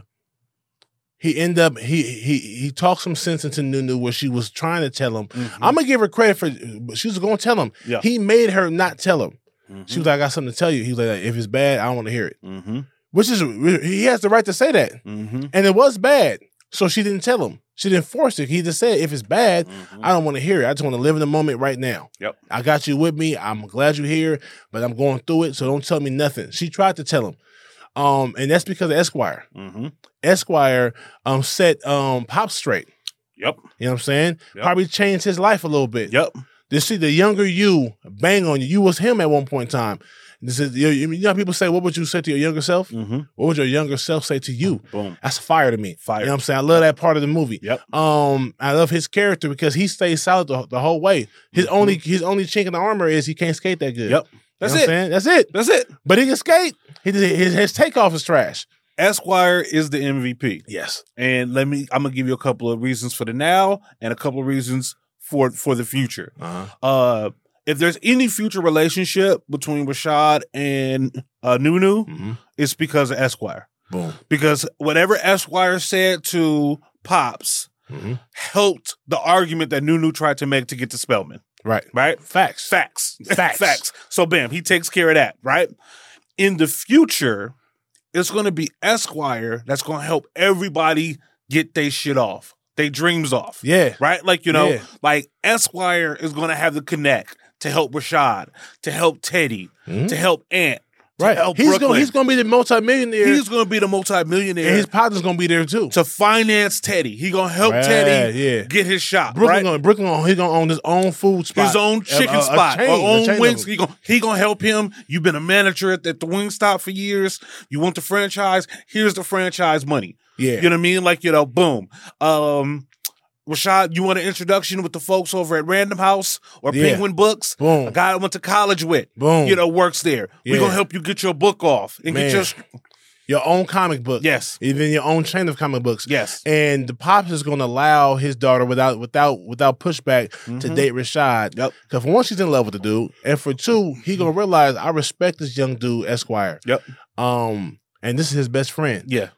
he end up he he he talked some sense into Nunu where she was trying to tell him. I'm gonna give her credit for. She was gonna tell him. Yeah. He made her not tell him. Mhm. She was like, "I got something to tell you." He was like, "If it's bad, I don't want to hear it." Mm-hmm. Which is he has the right to say that, Mm-hmm. and it was bad. So she didn't tell him. She didn't force it. He just said, "If it's bad, I don't want to hear it. I just want to live in the moment right now." Yep. I got you with me. I'm glad you're here, but I'm going through it. So don't tell me nothing. She tried to tell him, um, and that's because of Esquire. Mm-hmm. Esquire um set um Pop straight. Yep. You know what I'm saying? Yep. Probably changed his life a little bit. Yep. To see the younger you bang on you. You was him at one point in time. This is you you know how people say, "What would you say to your younger self?" Mm-hmm. What would your younger self say to you? Boom. That's fire to me. Fire. You know what I'm saying? I love that part of the movie. Yep. Um, I love his character because he stays solid the, the whole way. His Mhm. only his only chink in the armor is he can't skate that good. Yep. You That's know it. what I'm saying? That's it. That's it. But he can skate. He did, his his takeoff is trash. Esquire is the M V P. Yes. And let me I'm gonna give you a couple of reasons for the now and a couple of reasons for for the future. Uh-huh. Uh if there's any future relationship between Rashad and uh, Nunu, Mhm. it's because of Esquire. Boom. Because whatever Esquire said to Pops Mhm. helped the argument that Nunu tried to make to get to Spellman. Right. Right? Facts. Facts. Facts. Facts. So bam, he takes care of that, right? In the future, it's going to be Esquire that's going to help everybody get their shit off, their dreams off. Yeah. Right? Like, you know, Yeah. like Esquire is going to have the connect to help Rashad, to help Teddy, Mhm. to help Ant, to Right. help He's Brooklyn. gonna he's gonna be the multimillionaire. He's going to be the multimillionaire and his partner's gonna be there too. to finance Teddy. He going to help Right, Teddy yeah. get his shot, Brooklyn right? gonna Brooklyn gonna he's gonna own his own food spot. His own A- chicken a- a spot, chain, or a own chain of wings. them. He gonna he gonna help him. You've been a manager at the, at the Wingstop for years. You want the franchise? Here's the franchise money. Yeah. You know what I mean? Like, you know, boom. Um, Rashad, you want an introduction with the folks over at Random House or Yeah. Penguin Books? Boom. A guy I went to college with, Boom. you know, works there. Yeah. We're gonna help you get your book off and Man. get your Your own comic book. Yes. Even your own chain of comic books. yes. And the pops is gonna allow his daughter without without without pushback to Mhm. date Rashad. Yep. Because for one, she's in love with the dude. And for two, he gonna realize I respect this young dude, Esquire. Yep. Um, and this is his best friend. Yeah.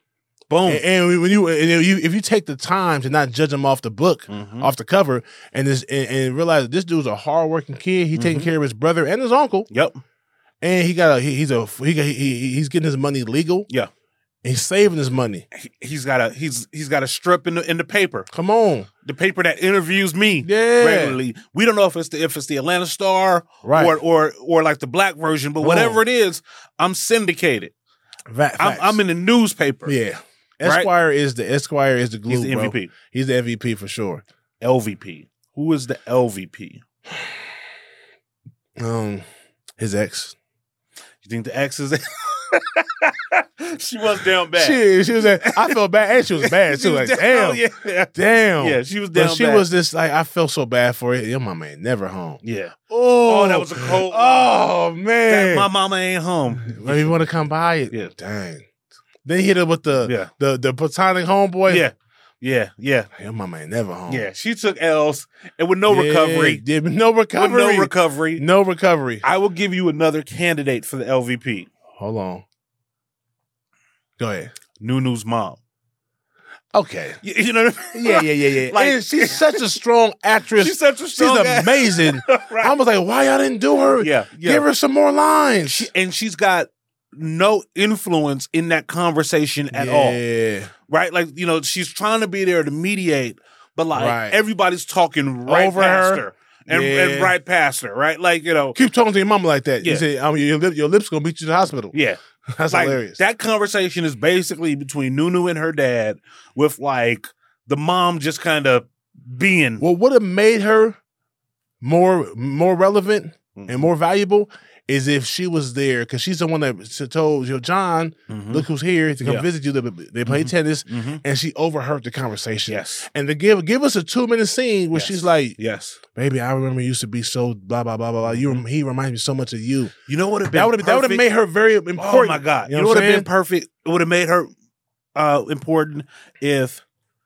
Boom. And, and when you, and you, if you take the time to not judge him off the book, Mhm. off the cover, and this, and, and realize that this dude's a hardworking kid, he taking Mhm. care of his brother and his uncle, Yep. and he got a, he, he's a, he, got- he, he he's getting his money legal. Yeah. He's saving his money. He, he's got a he's he's got a strip in the in the paper. Come on, The paper that interviews me Yeah. regularly. We don't know if it's the if it's the Atlanta Star Right. or or or like the black version, but Boom. whatever it is, I'm syndicated. Va- I'm, facts. I'm in the newspaper. yeah. Right? Esquire is the Esquire is the glue. He's the bro. M V P. He's the M V P for sure. L V P. Who is the L V P? Um, his ex. You think the X is? She was down bad. She, she was. Like, I felt bad, and she was bad. She, She was was like, down, damn, yeah. damn. Yeah, she was down But she bad. was just like, I felt so bad for it. Your mama ain't never home. Yeah. Oh, Oh, that was a cold. Oh That man, my mama ain't home. maybe you want to come by it? Yeah. Dang. Then he hit her with the Yeah. the the platonic homeboy. Yeah. Yeah. Yeah. Your mama ain't never home. Yeah. She took L's and with no Yeah, recovery. yeah, no With recovery. no recovery. No recovery. I will give you another candidate for the L V P. Hold on. Go ahead. Nunu's mom. Okay. You, you know what I mean? Yeah, yeah, yeah, yeah. Like- And she's such a strong actress. She's such a strong She's ass- amazing. Right. I was like, why y'all didn't do her? Yeah, yeah. Give her some more lines. She, and she's got no influence in that conversation at all. Yeah. Right? Like, you know, she's trying to be there to mediate, but like Right. everybody's talking right Over past her. her. And, Yeah. and right past her, right? Like, you know, Keep talking to your mama like that. Yeah. You say, um, your, lip, your lips gonna beat you to the hospital. yeah. That's Like, hilarious. that conversation is basically between Nunu and her dad, with like the mom just kind of being. What would have made her more more relevant Mhm. and more valuable is if she was there, because she's the one that s- told you, John, Mhm. look who's here to come Yeah. visit you. They, they play Mhm. tennis, Mhm. and she overheard the conversation. Yes. And to give give us a two minute scene where Yes. she's like, Yes. "Baby, I remember you used to be so blah blah blah blah blah. You rem- he reminds me so much of you." You know what would have been That would have that would have perfect? made her very important. Oh my god! You know, what what I'm would have saying? been perfect? It would have made her uh, important if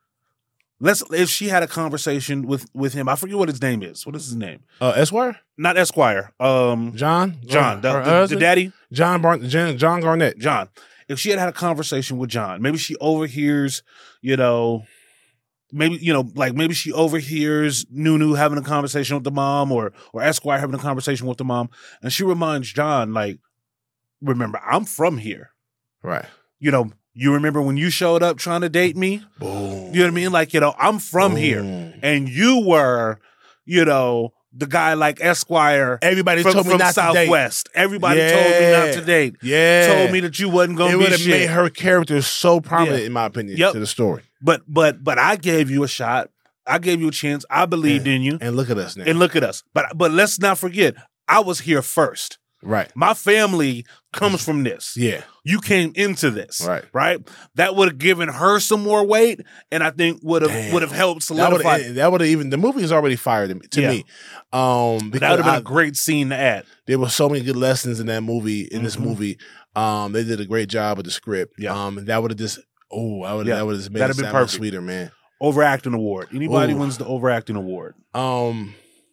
let's if she had a conversation with with him. I forget what his name is. What is his name? Uh, Esquire, Not Esquire. Um, John, John, the, Her the- the husband? daddy, John Bar- John, John Garnett. John. If she had had a conversation with John, maybe she overhears, you know, maybe you know, like maybe she overhears Nunu having a conversation with the mom, or or Esquire having a conversation with the mom, and she reminds John, like, remember, I'm from here. Right. You know, you remember when you showed up trying to date me? Boom. You know what I mean? Like, you know, I'm from here. Boom. And you were, you know, the guy like Esquire Everybody from, told me from not to date. Southwest. Everybody told me not to date. Yeah. Told me that you wasn't it gonna would be have shit. made her character so prominent, Yeah. in my opinion, Yep. to the story. But but but I gave you a shot. I gave you a chance. I believed in you. And look at us now. And look at us. But but let's not forget, I was here first. right. My family comes from this. Yeah. You came into this. Right. Right? That would have given her some more weight, and I think would have Damn. would have helped That would solidify. that would have even the movie is already fired to, to Yeah. me. Um That because would have been I- a great scene to add. there were so many good lessons in that movie, in this Mhm. movie. Um they did a great job with the script. Yeah. Um and that would have just oh, I would Yeah. that would have made That'd it have been sound much perfect. sweeter, man. Overacting award. Anybody Ooh. wins the overacting award. Um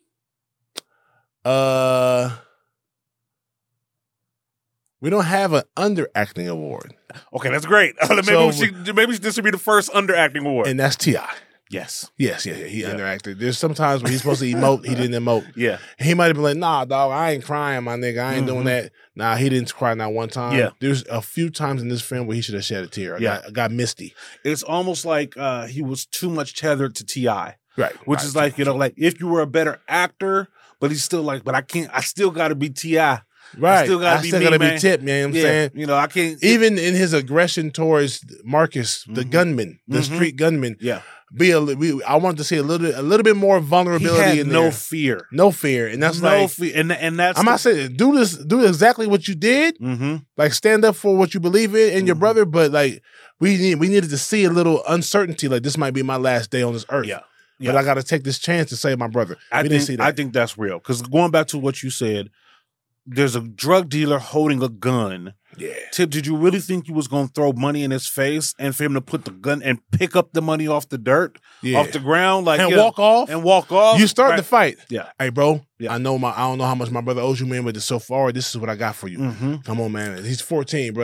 uh we don't have an underacting award. Okay, that's great. maybe So- we should, maybe this would be the first underacting award. And that's T I. yes. Yes, yeah, yeah. He Yeah. underacted. There's sometimes where he's supposed to emote, he didn't emote. Yeah. He might have been like, nah, dog, I ain't crying, my nigga. I ain't Mhm. doing that. Nah, he didn't cry not one time. Yeah. There's a few times in this film where he should have shed a tear. I Yeah. got, I got misty. It's almost like uh, he was too much tethered to T I, Right. which right. is like, you know, like if you were a better actor, but he's still like, but I can't, I still got to be T I. right. still gotta I be still me, gotta man. be tip, man. You know what I'm Yeah. saying? You know, I can't. Even in his aggression towards Marcus, the Mhm. gunman, the Mhm. street gunman, yeah. be a, we, I wanted to see a little, a little bit more He vulnerability had in no there. fear. No fear, and that's no like fear. And, and that's. I'm not saying do this, do exactly what you did. Mm-hmm. Like stand up for what you believe in and your Mhm. brother, but like we need we needed to see a little uncertainty. Like this might be my last day on this earth. Yeah. But Yeah. I got to take this chance to save my brother. I we think, didn't see that. I think that's real. Because going back to what you said, there's a drug dealer holding a gun. yeah, Tip, did you really think you was going to throw money in his face and for him to put the gun and pick up the money off the dirt, yeah. off the ground, like and you know, walk off. and walk off? you start Right. the fight. Yeah. Hey, bro. Yeah. I know my. I don't know how much my brother owes you, man. But so far, this is what I got for you. Mm-hmm. Come on, man. He's fourteen, bro.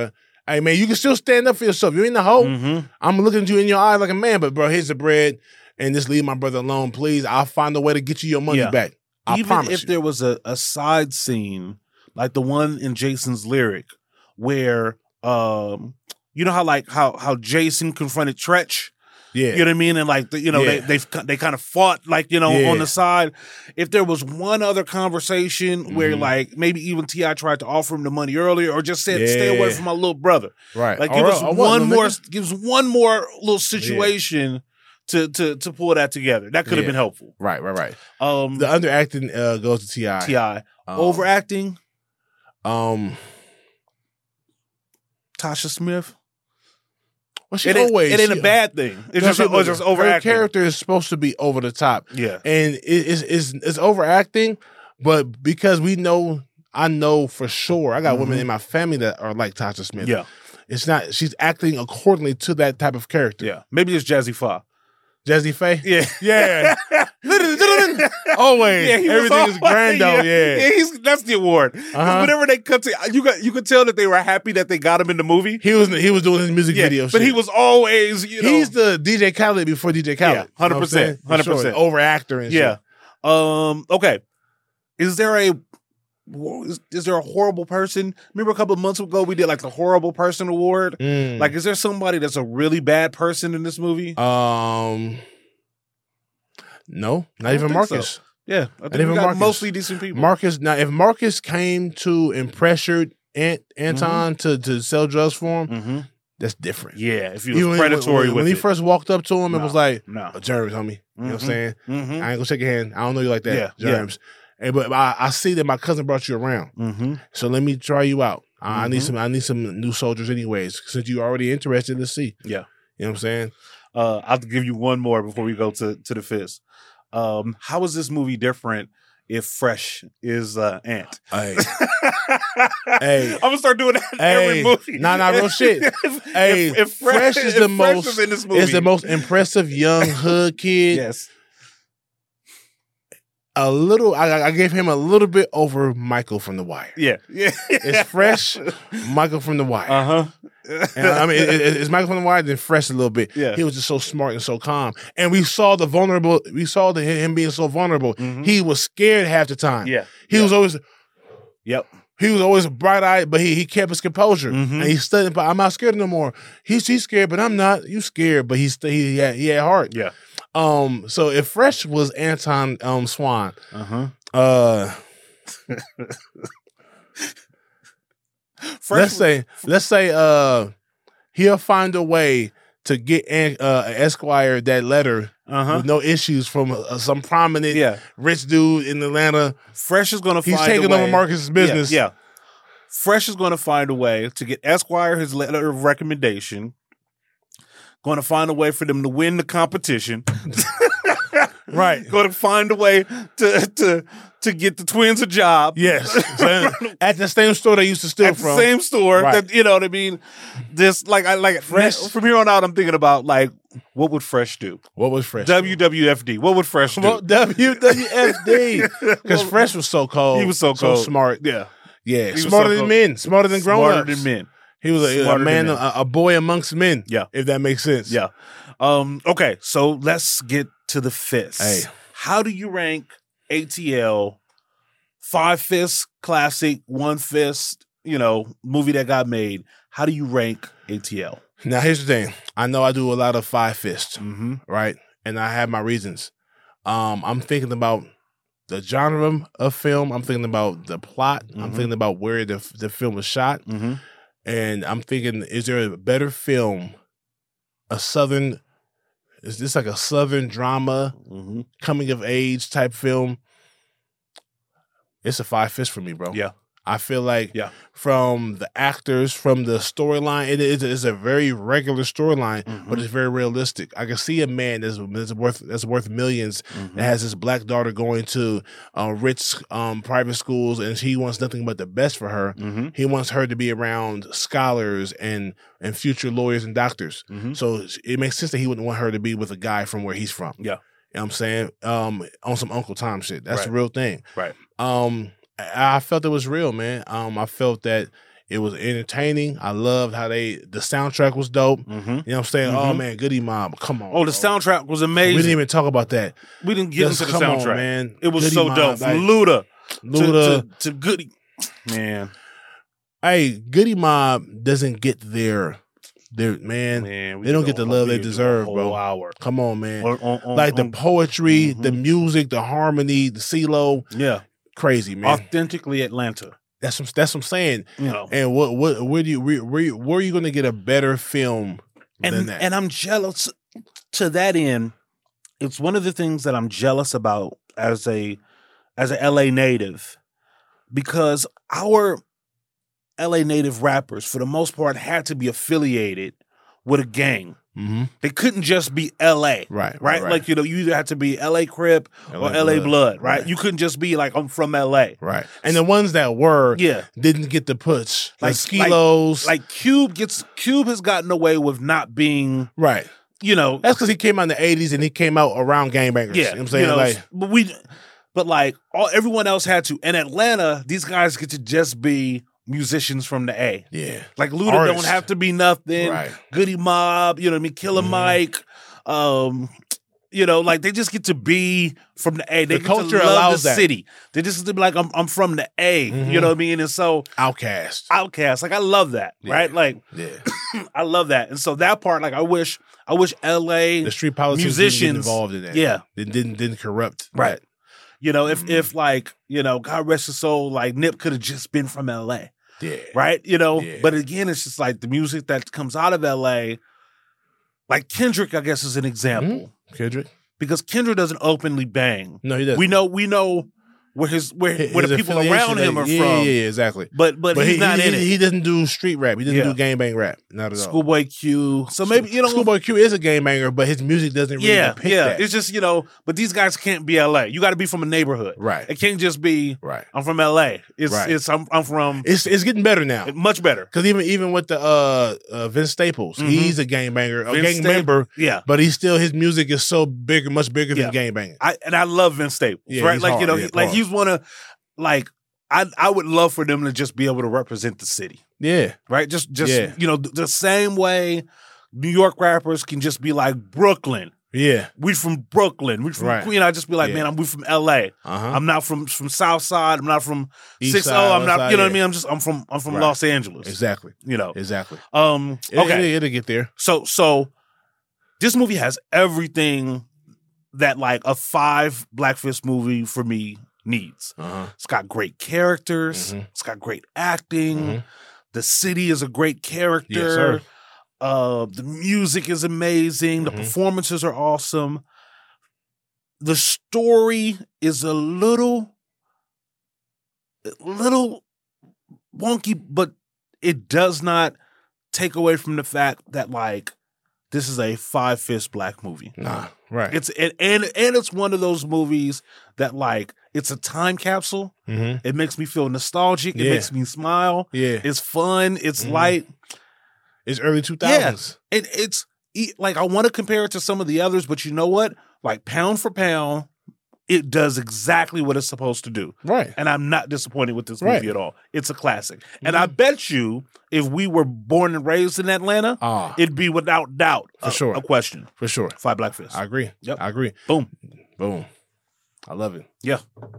Hey, man, you can still stand up for yourself. You in the hole. Mhm. I'm looking at you in your eye like a man, but bro, here's the bread, and just leave my brother alone, please. I'll find a way to get you your money Yeah. back. I Even promise if you. there was a, a side scene like the one in Jason's lyric where um you know how like how how Jason confronted Tretch, yeah. you know what I mean, and like the, you know Yeah. they they've they kind of fought like you know Yeah. on the side. If there was one other conversation where Mhm. like maybe even T I tried to offer him the money earlier or just said stay away Yeah. from my little brother, Right. like Or- give us or what, one little more nigga? give us one more little situation to to to pull that together. That could have Yeah. been helpful. Right, right, right. Um, The underacting uh, goes to T I. T I Um, overacting. Um, Tasha Smith. well, she It ain't, always it ain't she- a bad thing. It's No, just, she- it's just her overacting. character is supposed to be over the top, Yeah. and it, it's, it's it's overacting. But because we know, I know for sure, I got women Mhm. in my family that are like Tasha Smith. Yeah. It's not. She's acting accordingly to that type of character. Yeah. Maybe it's Jazzy Fa. Jazzy Faye. Yeah. Yeah. Always. Yeah, he was Everything is always- grand, yeah. yeah he's, that's the award. 'Cause Uh-huh. Whenever they cut to, you got you could tell that they were happy that they got him in the movie. He was he was doing his music Yeah, video, but shit. he was always, you know, He's the D J Khaled before D J Khaled. Yeah, one hundred percent, You know what I'm saying? For one hundred percent. sure. Over actor and yeah. shit. Um. Okay. Is there a is, is there a horrible person? Remember a couple of months ago we did like the horrible person award. Mm. Like, is there somebody that's a really bad person in this movie? um, no, not I even don't think Marcus. so. Yeah, I think even we got Marcus. mostly decent people. Marcus. Now, if Marcus came to and pressured Ant, Mm-hmm. Anton to to sell drugs for him, hmm that's different. Yeah, if he was Even when- predatory when, with when he it. first walked up to him, it No, was like, no. "Oh, Germs, homie." You know what I'm Mhm. saying? hmm I ain't gonna shake your hand. I don't know you like that, Yeah, yeah. Germs. Hey, but I, I see that my cousin brought you around, hmm so let me try you out. I, I need Mhm. some. I need some new soldiers, anyways. Since you're already interested, let's see. Yeah. You know what I'm saying? Uh, I'll give you one more before we go to to the fist. Um, how is this movie different if Fresh is uh, Ant? Hey, Hey. I'm gonna start doing that in Hey. every movie. Nah, nah, real shit. if, Hey, if, if Fresh is if the Fresh most- is in this movie. it's the most impressive young hood kid. Yes. A little. I, I gave him a little bit over Michael from The Wire. Yeah. Yeah. It's Fresh, Michael from The Wire. Uh huh. And, I mean, it, it- it's Michael from The Wire, then Fresh a little bit. Yeah. He was just so smart and so calm. And we saw the vulnerable, we saw the, him being so vulnerable. Mhm. He was scared half the time. Yeah. He Yeah. was always, Yep. he was always bright eyed, but he, he kept his composure. Mhm. And he studied, but I'm not scared no more. He's, he's scared, but I'm not. You scared, but he's, he, had, he had heart. Yeah. Um, so if Fresh was Anton um, Swan, Uh huh. uh, Fresh. let's say, let's say, uh, he'll find a way to get An- uh, Esquire that letter Uh huh. with no issues from uh, some prominent Yeah. rich dude in Atlanta. Fresh is gonna He's find a taking way. over Marcus's business. Yeah, yeah. Fresh is going to find a way to get Esquire his letter of recommendation. Going to find a way for them to win the competition. Right. Going to find a way to to to get the twins a job. Yes. So, at the same store they used to steal At the from. same store, Right. that you know what I mean. This like I like Fresh- from here on out. I'm thinking about like what would Fresh do? What was Fresh? W W F D. What would Fresh do? Well, W W F D. Because Fresh was so cold. He was so cold. smart. yeah, Yeah. was Smarter so than cold. men. Smarter than grown smarter ups. than men. He was a, a Smarter than man, men. a, a boy amongst men. Yeah. If that makes sense. Yeah. Um, okay, so let's get to the fists. Hey. How do you rank A T L? Five fists, classic, one fist, you know, movie that got made. How do you rank A T L? Now, here's the thing. I know I do a lot of five fists, Mm-hmm. right? And I have my reasons. Um, I'm thinking about the genre of film. I'm thinking about the plot. I'm Mhm. thinking about where the the film was shot. Mm-hmm. And I'm thinking, is there a better film, a Southern, is this like a Southern drama, Mm-hmm. coming of age type film? It's a five fist for me, bro. Yeah. I feel like Yeah. from the actors, from the storyline, it is it's a very regular storyline, Mhm. but it's very realistic. I can see a man that's, that's worth that's worth 1000000s Mm-hmm. that has his black daughter going to uh, rich um, private schools, and he wants nothing but the best for her. Mm-hmm. He wants her to be around scholars and and future lawyers and doctors. Mhm. So it makes sense that he wouldn't want her to be with a guy from where he's from. Yeah. You know what I'm saying? Um, on some Uncle Tom shit. That's the Right. real thing. Right. Um, I I felt it was real, man. Um, I felt that It was entertaining. I loved how they the soundtrack was dope. Mm-hmm. You know what I'm saying? Oh man, Goody Mob, come on. Oh, the bro. soundtrack was amazing. We didn't even talk about that. We didn't get Just into the come on, soundtrack, man. It was Goody so Mob, dope. like- From Luda, Luda. to, to, to Goody, man, Hey, Goody Mob doesn't get their their man. man, we they don't could get the go- love we they could do a deserve, whole bro. Hour. Come on, man. On- on- on- like the on- poetry, the music, the harmony, the CeeLo, yeah, crazy man. authentically Atlanta. That's what, that's what I'm saying. You know, And what what where do you where, where, where are you going to get a better film than and that? and I'm jealous to that end. It's one of the things that I'm jealous about as a as a L A native, because our L A native rappers, for the most part, had to be affiliated with a gang. mm-hmm. They couldn't just be L A, Right, right, right? right. Like, you know, you either had to be L A Crip L A or L A Blood, Blood, right? right. You couldn't just be like, I'm from L A. Right. And the ones that were Yeah. didn't get the push. Like Like- Skilos. Like Cube gets Cube has gotten away with not being, right. you know, That's because he came out in the eighties and he came out around gangbangers. yeah, You know what I'm saying? you know, like, but we, but like all everyone else had to. In Atlanta, these guys get to just be musicians from the A. yeah. Like Luda Artists. don't have to be nothing. Right. Goody Mob, you know what I mean? Killer Mhm. Mike, um, you know, like they just get to be from the A. They The get culture to love allows the that. city. They just get to be like, I'm I'm from the A. Mhm. You know what I mean? And so Outcast. Outcast, like I love that, Yeah. right? Like Yeah. I love that. And so that part, like I wish, I wish L A, The street politics musicians, didn't get involved in that. yeah. It didn't didn't corrupt. Right. that. you know, if Mhm. if like, you know, God rest his soul, like Nip could have just been from L A. Yeah. Right? You know, Yeah. but again, it's just like the music that comes out of L A, like Kendrick, I guess, is an example. Kendrick? Because Kendrick doesn't openly bang. No, he doesn't. We know we know where his where, His where the people affiliation, around him like- are yeah, from. Yeah, yeah, exactly. But but, But he's he, not he, in he, it. he doesn't do street rap. He doesn't Yeah. do gangbang rap. Not at all. Schoolboy Q. So maybe, you know, Schoolboy Q is a gangbanger, but his music doesn't really yeah, depict yeah. that. It's just, you know, but these guys can't be L A. You got to be from a neighborhood. Right. It can't just be Right. I'm from L A. It's Right. it's I'm I'm from It's it's getting better now. much better. Because even even with the uh, uh Vince Staples, Mhm. he's a gangbanger, a Vince gang Staples- member, Yeah. but he's still his music is so big, much bigger Yeah. than gangbanging. I and I love Vince Staples, Yeah, right? he's Like, you hard. know, Yeah, he, like hard. he's one of like I I would love for them to just be able to represent the city. Yeah, Right? Just just Yeah. you know, th- the same way New York rappers can just be like Brooklyn. yeah, We from Brooklyn. We from Right. Queen. I just be like, Yeah. man, I'm we from L A. uh huh. I'm not from from South Side. I'm not from East Six Side, Oh. I'm West not. Side, You know what yeah. I mean? I'm just. I'm from. I'm from Right. Los Angeles. Exactly, You know. exactly. Um. It, Okay. it, it'll get there. So so, this movie has everything that like a five Black Fist movie for me needs. Uh huh. It's got great characters. Mhm. It's got great acting. Mhm. The city is a great character. Yes, sir. Uh, the music is amazing. The Mhm. performances are awesome. The story is a little, a little wonky, but it does not take away from the fact that like this is a Five Fist Black movie. Nah, right. It's and, and and it's one of those movies that like it's a time capsule. mm-hmm. It makes me feel nostalgic. It Yeah. makes me smile. Yeah, It's fun. It's Mhm. light. it's early two thousands. It, it's e- like I want to compare it to some of the others, but you know what? Like pound for pound, it does exactly what it's supposed to do. Right. And I'm not disappointed with this Right. movie at all. It's a classic. And I bet you if we were born and raised in Atlanta, Ah, it'd be without doubt For a, sure. a question. for sure. Five Black Fists. I agree. Yep. I agree. Boom. Boom. I love it. Yeah.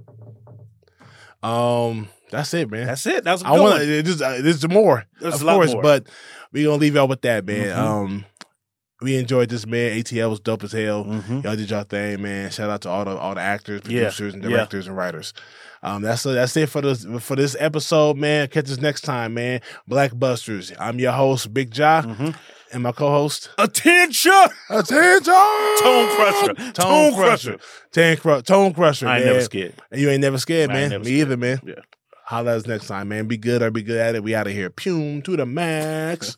Um, that's it, man. That's it. That was a I good want one. to. There's, uh, there's more, There's of a lot course, more. but we gonna leave y'all with that, man. Mhm. Um, we enjoyed this, man. A T L was dope as hell. Mhm. Y'all did y'all thing, man. Shout out to all the all the actors, Yeah. producers, and Yeah. directors and writers. Um, that's that's it for this for this episode, man. Catch us next time, man. Blackbusters. I'm your host, Big Ja, Mhm. and my co-host, Attention! Attention, Tone Crusher. Tone, Tone Crusher, Crusher. Tone, Cru- Tone Crusher. I ain't man. never scared. And you ain't never scared, I ain't man. never Me scared. either, man. Yeah. Holla at us next time, man. Be good or be good at it. We out of here. Pum to the max.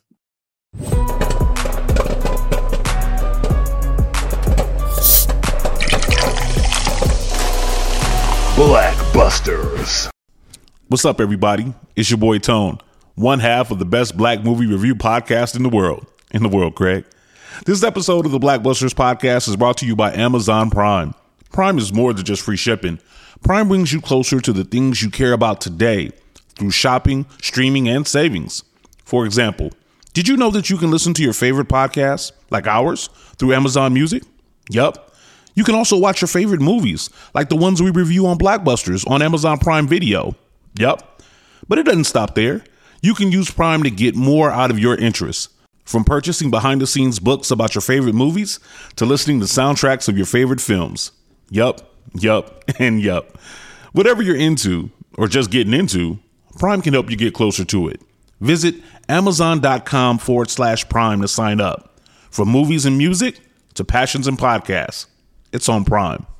Blackbusters. What's up, everybody? It's your boy Tone, one half of the best black movie review podcast in the world. In the world, Craig. This episode of the Blackbusters podcast is brought to you by Amazon Prime. Prime is more than just free shipping. Prime brings you closer to the things you care about today, through shopping, streaming, and savings. For example, did you know that you can listen to your favorite podcasts, like ours, through Amazon Music? Yup. You can also watch your favorite movies, like the ones we review on Blackbusters on Amazon Prime Video. Yup. But it doesn't stop there. You can use Prime to get more out of your interests, from purchasing behind-the-scenes books about your favorite movies to listening to soundtracks of your favorite films. Yup, yup, and yup. Whatever you're into, or just getting into, Prime can help you get closer to it. Visit amazon.com forward slash Prime to sign up. From movies and music to passions and podcasts, it's on Prime.